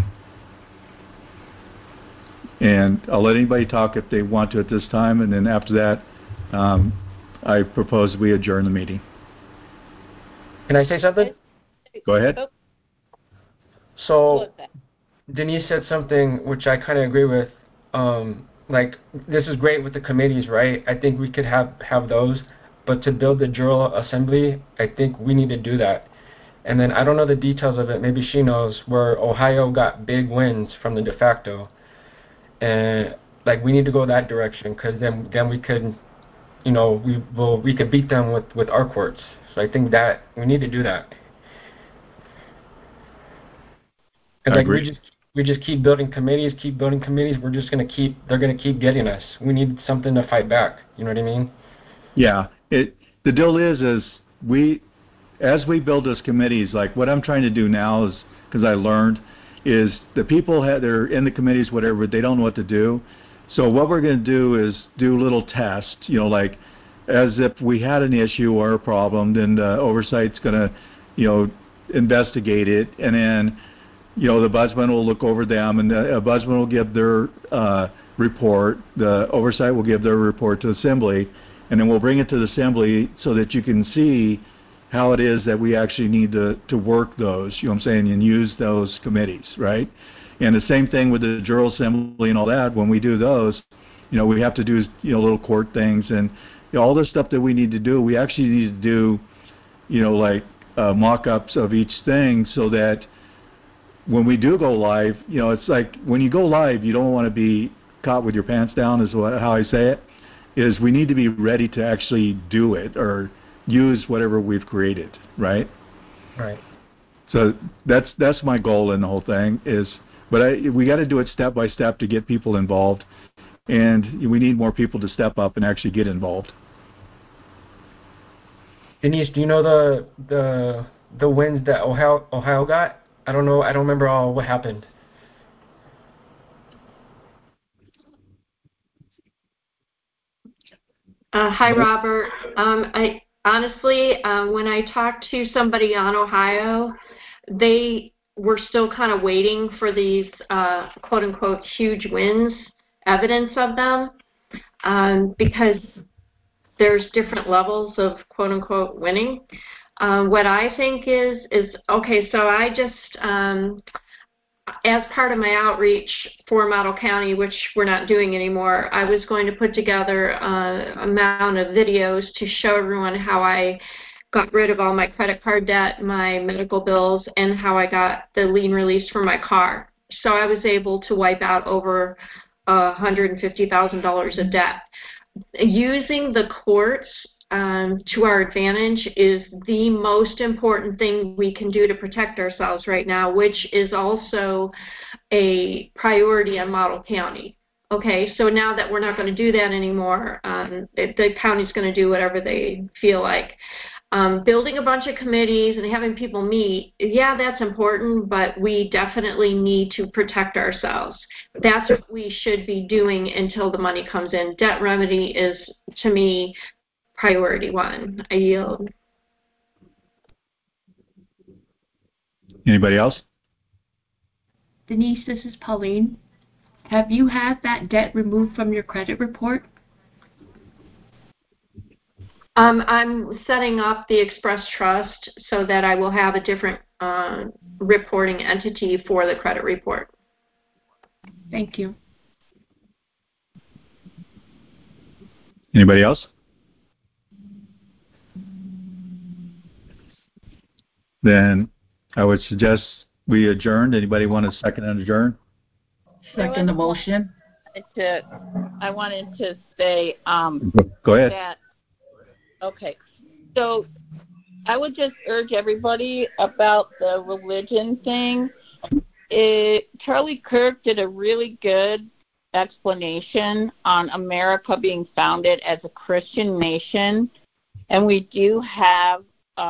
And I'll let anybody talk if they want to at this time, and then after that, I propose we adjourn the meeting. Can I say something? Go ahead. So, Denise said something which I kind of agree with. Like, this is great with the committees, right? I think we could have those. But to build the General Assembly, I think we need to do that. And then I don't know the details of it. Maybe she knows, where Ohio got big wins from the de facto. And like, we need to go that direction, because then we could, we could beat them with our courts. So I think that we need to do that. And like, we just keep building committees. We're just they're gonna keep getting us. We need something to fight back. You know what I mean? Yeah. The deal is as we build those committees, like what I'm trying to do now is, because I learned, is the people that are in the committees, whatever, they don't know what to do. So what we're going to do is do little tests, like as if we had an issue or a problem, then the oversight's going to, investigate it, and then, the ombudsman will look over them, and the ombudsman will give their report. The oversight will give their report to Assembly, and then we'll bring it to the Assembly so that you can see how it is that we actually need to work those, and use those committees, right? And the same thing with the General Assembly and all that. When we do those, we have to do, little court things and all the stuff that we need to do. We actually need to do, like mock-ups of each thing, so that when we do go live, it's like when you go live, you don't want to be caught with your pants down, is how I say it, is we need to be ready to actually do it or use whatever we've created, right? Right. So that's my goal in the whole thing but we got to do it step by step to get people involved, and we need more people to step up and actually get involved. Denise, do you know the wins that Ohio got? I don't know. I don't remember all what happened. Hi, Robert. I honestly, when I talked to somebody on Ohio, they were still kind of waiting for these quote unquote huge wins, evidence of them, because there's different levels of quote unquote winning. What I think is okay. So as part of my outreach for Model County, which we're not doing anymore, I was going to put together an amount of videos to show everyone how I got rid of all my credit card debt, my medical bills, and how I got the lien release for my car. So I was able to wipe out over $150,000 of debt. Using the courts to our advantage is the most important thing we can do to protect ourselves right now, which is also a priority in Model County. Okay, so now that we're not going to do that anymore, the county's going to do whatever they feel like. Building a bunch of committees and having people meet, yeah, that's important, but we definitely need to protect ourselves. That's what we should be doing until the money comes in. Debt remedy is, to me, priority one. I yield. Anybody else? Denise, this is Pauline. Have you had that debt removed from your credit report? I'm setting up the Express Trust so that I will have a different reporting entity for the credit report. Thank you. Anybody else? Then I would suggest we adjourn. Anybody want a second and adjourn? Second the motion. I wanted to say Go ahead. that, okay, so I would just urge everybody about the religion thing. Charlie Kirk did a really good explanation on America being founded as a Christian nation, and we do have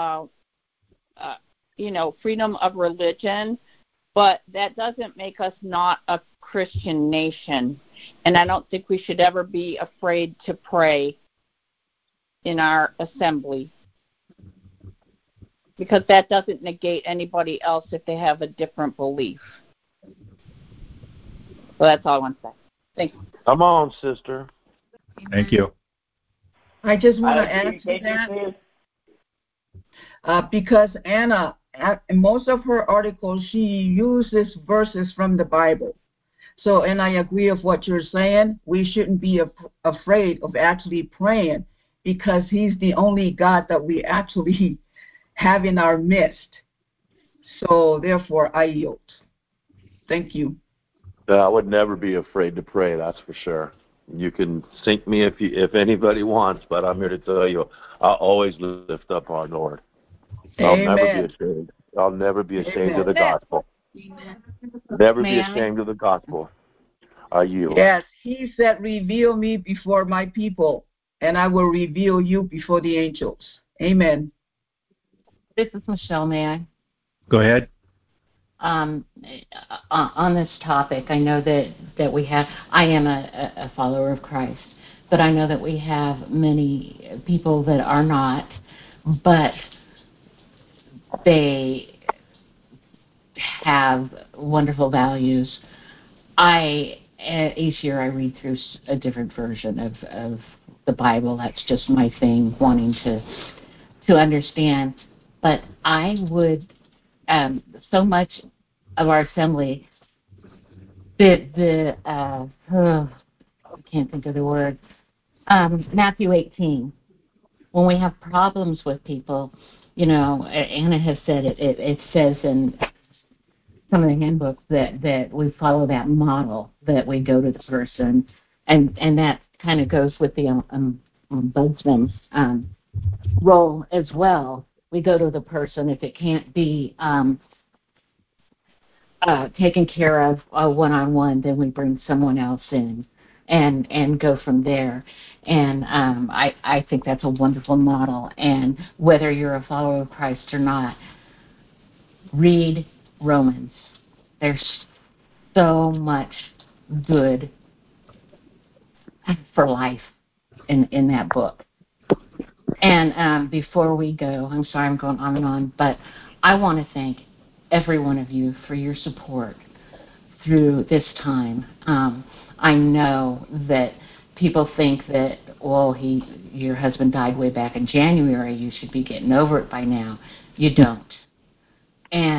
freedom of religion, but that doesn't make us not a Christian nation. And I don't think we should ever be afraid to pray in our assembly, because that doesn't negate anybody else if they have a different belief. So that's all I want to say. Thank you. Come on, sister. Thank you. I just want to add to that because Anna, in most of her articles, she uses verses from the Bible. So, and I agree with what you're saying. We shouldn't be afraid of actually praying, because he's the only God that we actually have in our midst. So, therefore, I yield. Thank you. I would never be afraid to pray, that's for sure. You can sink me if anybody wants, but I'm here to tell you, I'll always lift up our Lord. I'll never be ashamed. I'll never be ashamed of the gospel. Amen. Never be ashamed of the gospel. I yield. Yes, he said, reveal me before my people, and I will reveal you before the angels. Amen. This is Michelle, may I? Go ahead. On this topic, I know that we have, I am a follower of Christ, but I know that we have many people that are not, but they have wonderful values. Each year I read through a different version of the Bible. That's just my thing, wanting to understand. But I would, so much of our assembly, I can't think of the word, Matthew 18, when we have problems with people, Anna has said it says in some of the handbooks that we follow that model, that we go to the person, and that kind of goes with the ombudsman role as well. We go to the person. If it can't be taken care of one-on-one, then we bring someone else in and go from there. And I think that's a wonderful model. And whether you're a follower of Christ or not, read Romans. There's so much good for life in that book. And before we go, I'm sorry I'm going on and on, but I want to thank every one of you for your support through this time. I know that people think that, well, your husband died way back in January, you should be getting over it by now. You don't. And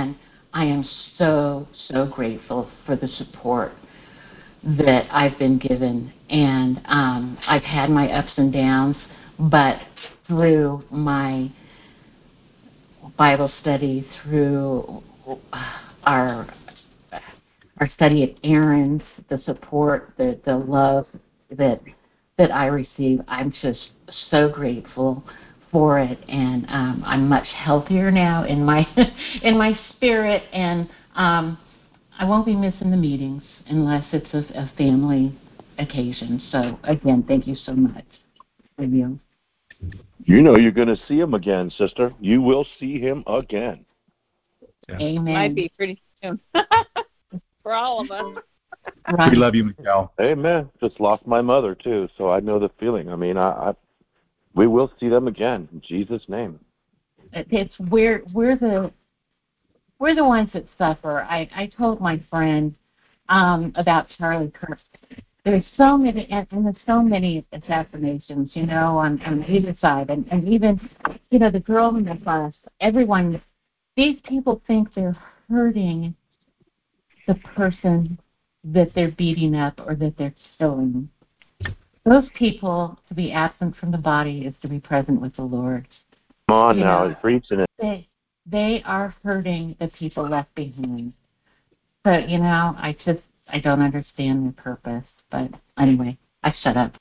I am so, so grateful for the support that I've been given. And I've had my ups and downs, but through my Bible study, through our study at Aaron's, the support, the love that I receive, I'm just so grateful for it, and I'm much healthier now in my in my spirit, and I won't be missing the meetings unless it's a family occasion. So again, thank you so much. Love you. You know you're going to see him again, sister. You will see him again. Yeah. Amen. Might be pretty soon for all of us. Right. We love you, Michelle. Amen. Just lost my mother too, so I know the feeling. I mean, we will see them again in Jesus' name. It's we're the ones that suffer. I told my friend about Charlie Kirk. There's so many, and there's so many assassinations, on either side, and even, the girl in the bus. Everyone, these people think they're hurting the person that they're beating up or that they're killing. Those people, to be absent from the body is to be present with the Lord. Come on now, he's preaching it. They are hurting the people left behind. But, I don't understand their purpose. But anyway, I shut up.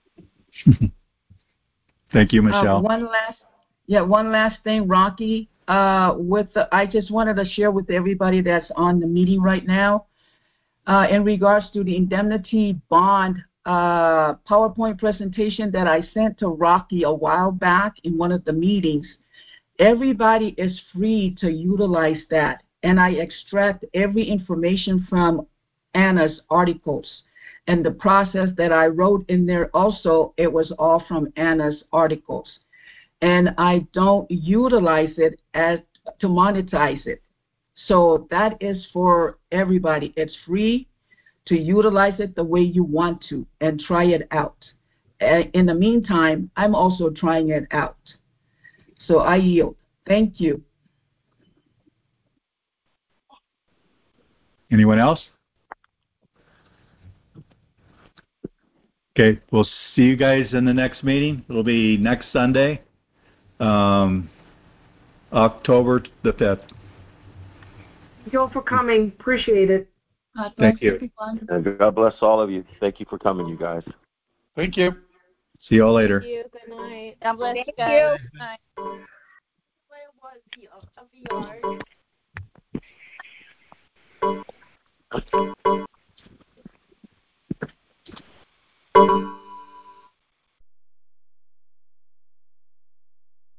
Thank you, Michelle. One last thing, Rocky. I just wanted to share with everybody that's on the meeting right now, in regards to the indemnity bond PowerPoint presentation that I sent to Rocky a while back in one of the meetings. Everybody is free to utilize that, and I extract every information from Anna's articles. And the process that I wrote in there also, it was all from Anna's articles. And I don't utilize it to monetize it. So that is for everybody. It's free to utilize it the way you want to and try it out. In the meantime, I'm also trying it out. So I yield. Thank you. Anyone else? Okay, we'll see you guys in the next meeting. It'll be next Sunday, October the 5th. Thank you all for coming. Appreciate it. Thank you. Everyone. And God bless all of you. Thank you for coming, you guys. Thank you. See you all later. Thank you. Good night. God bless Thank you guys. you. Good night.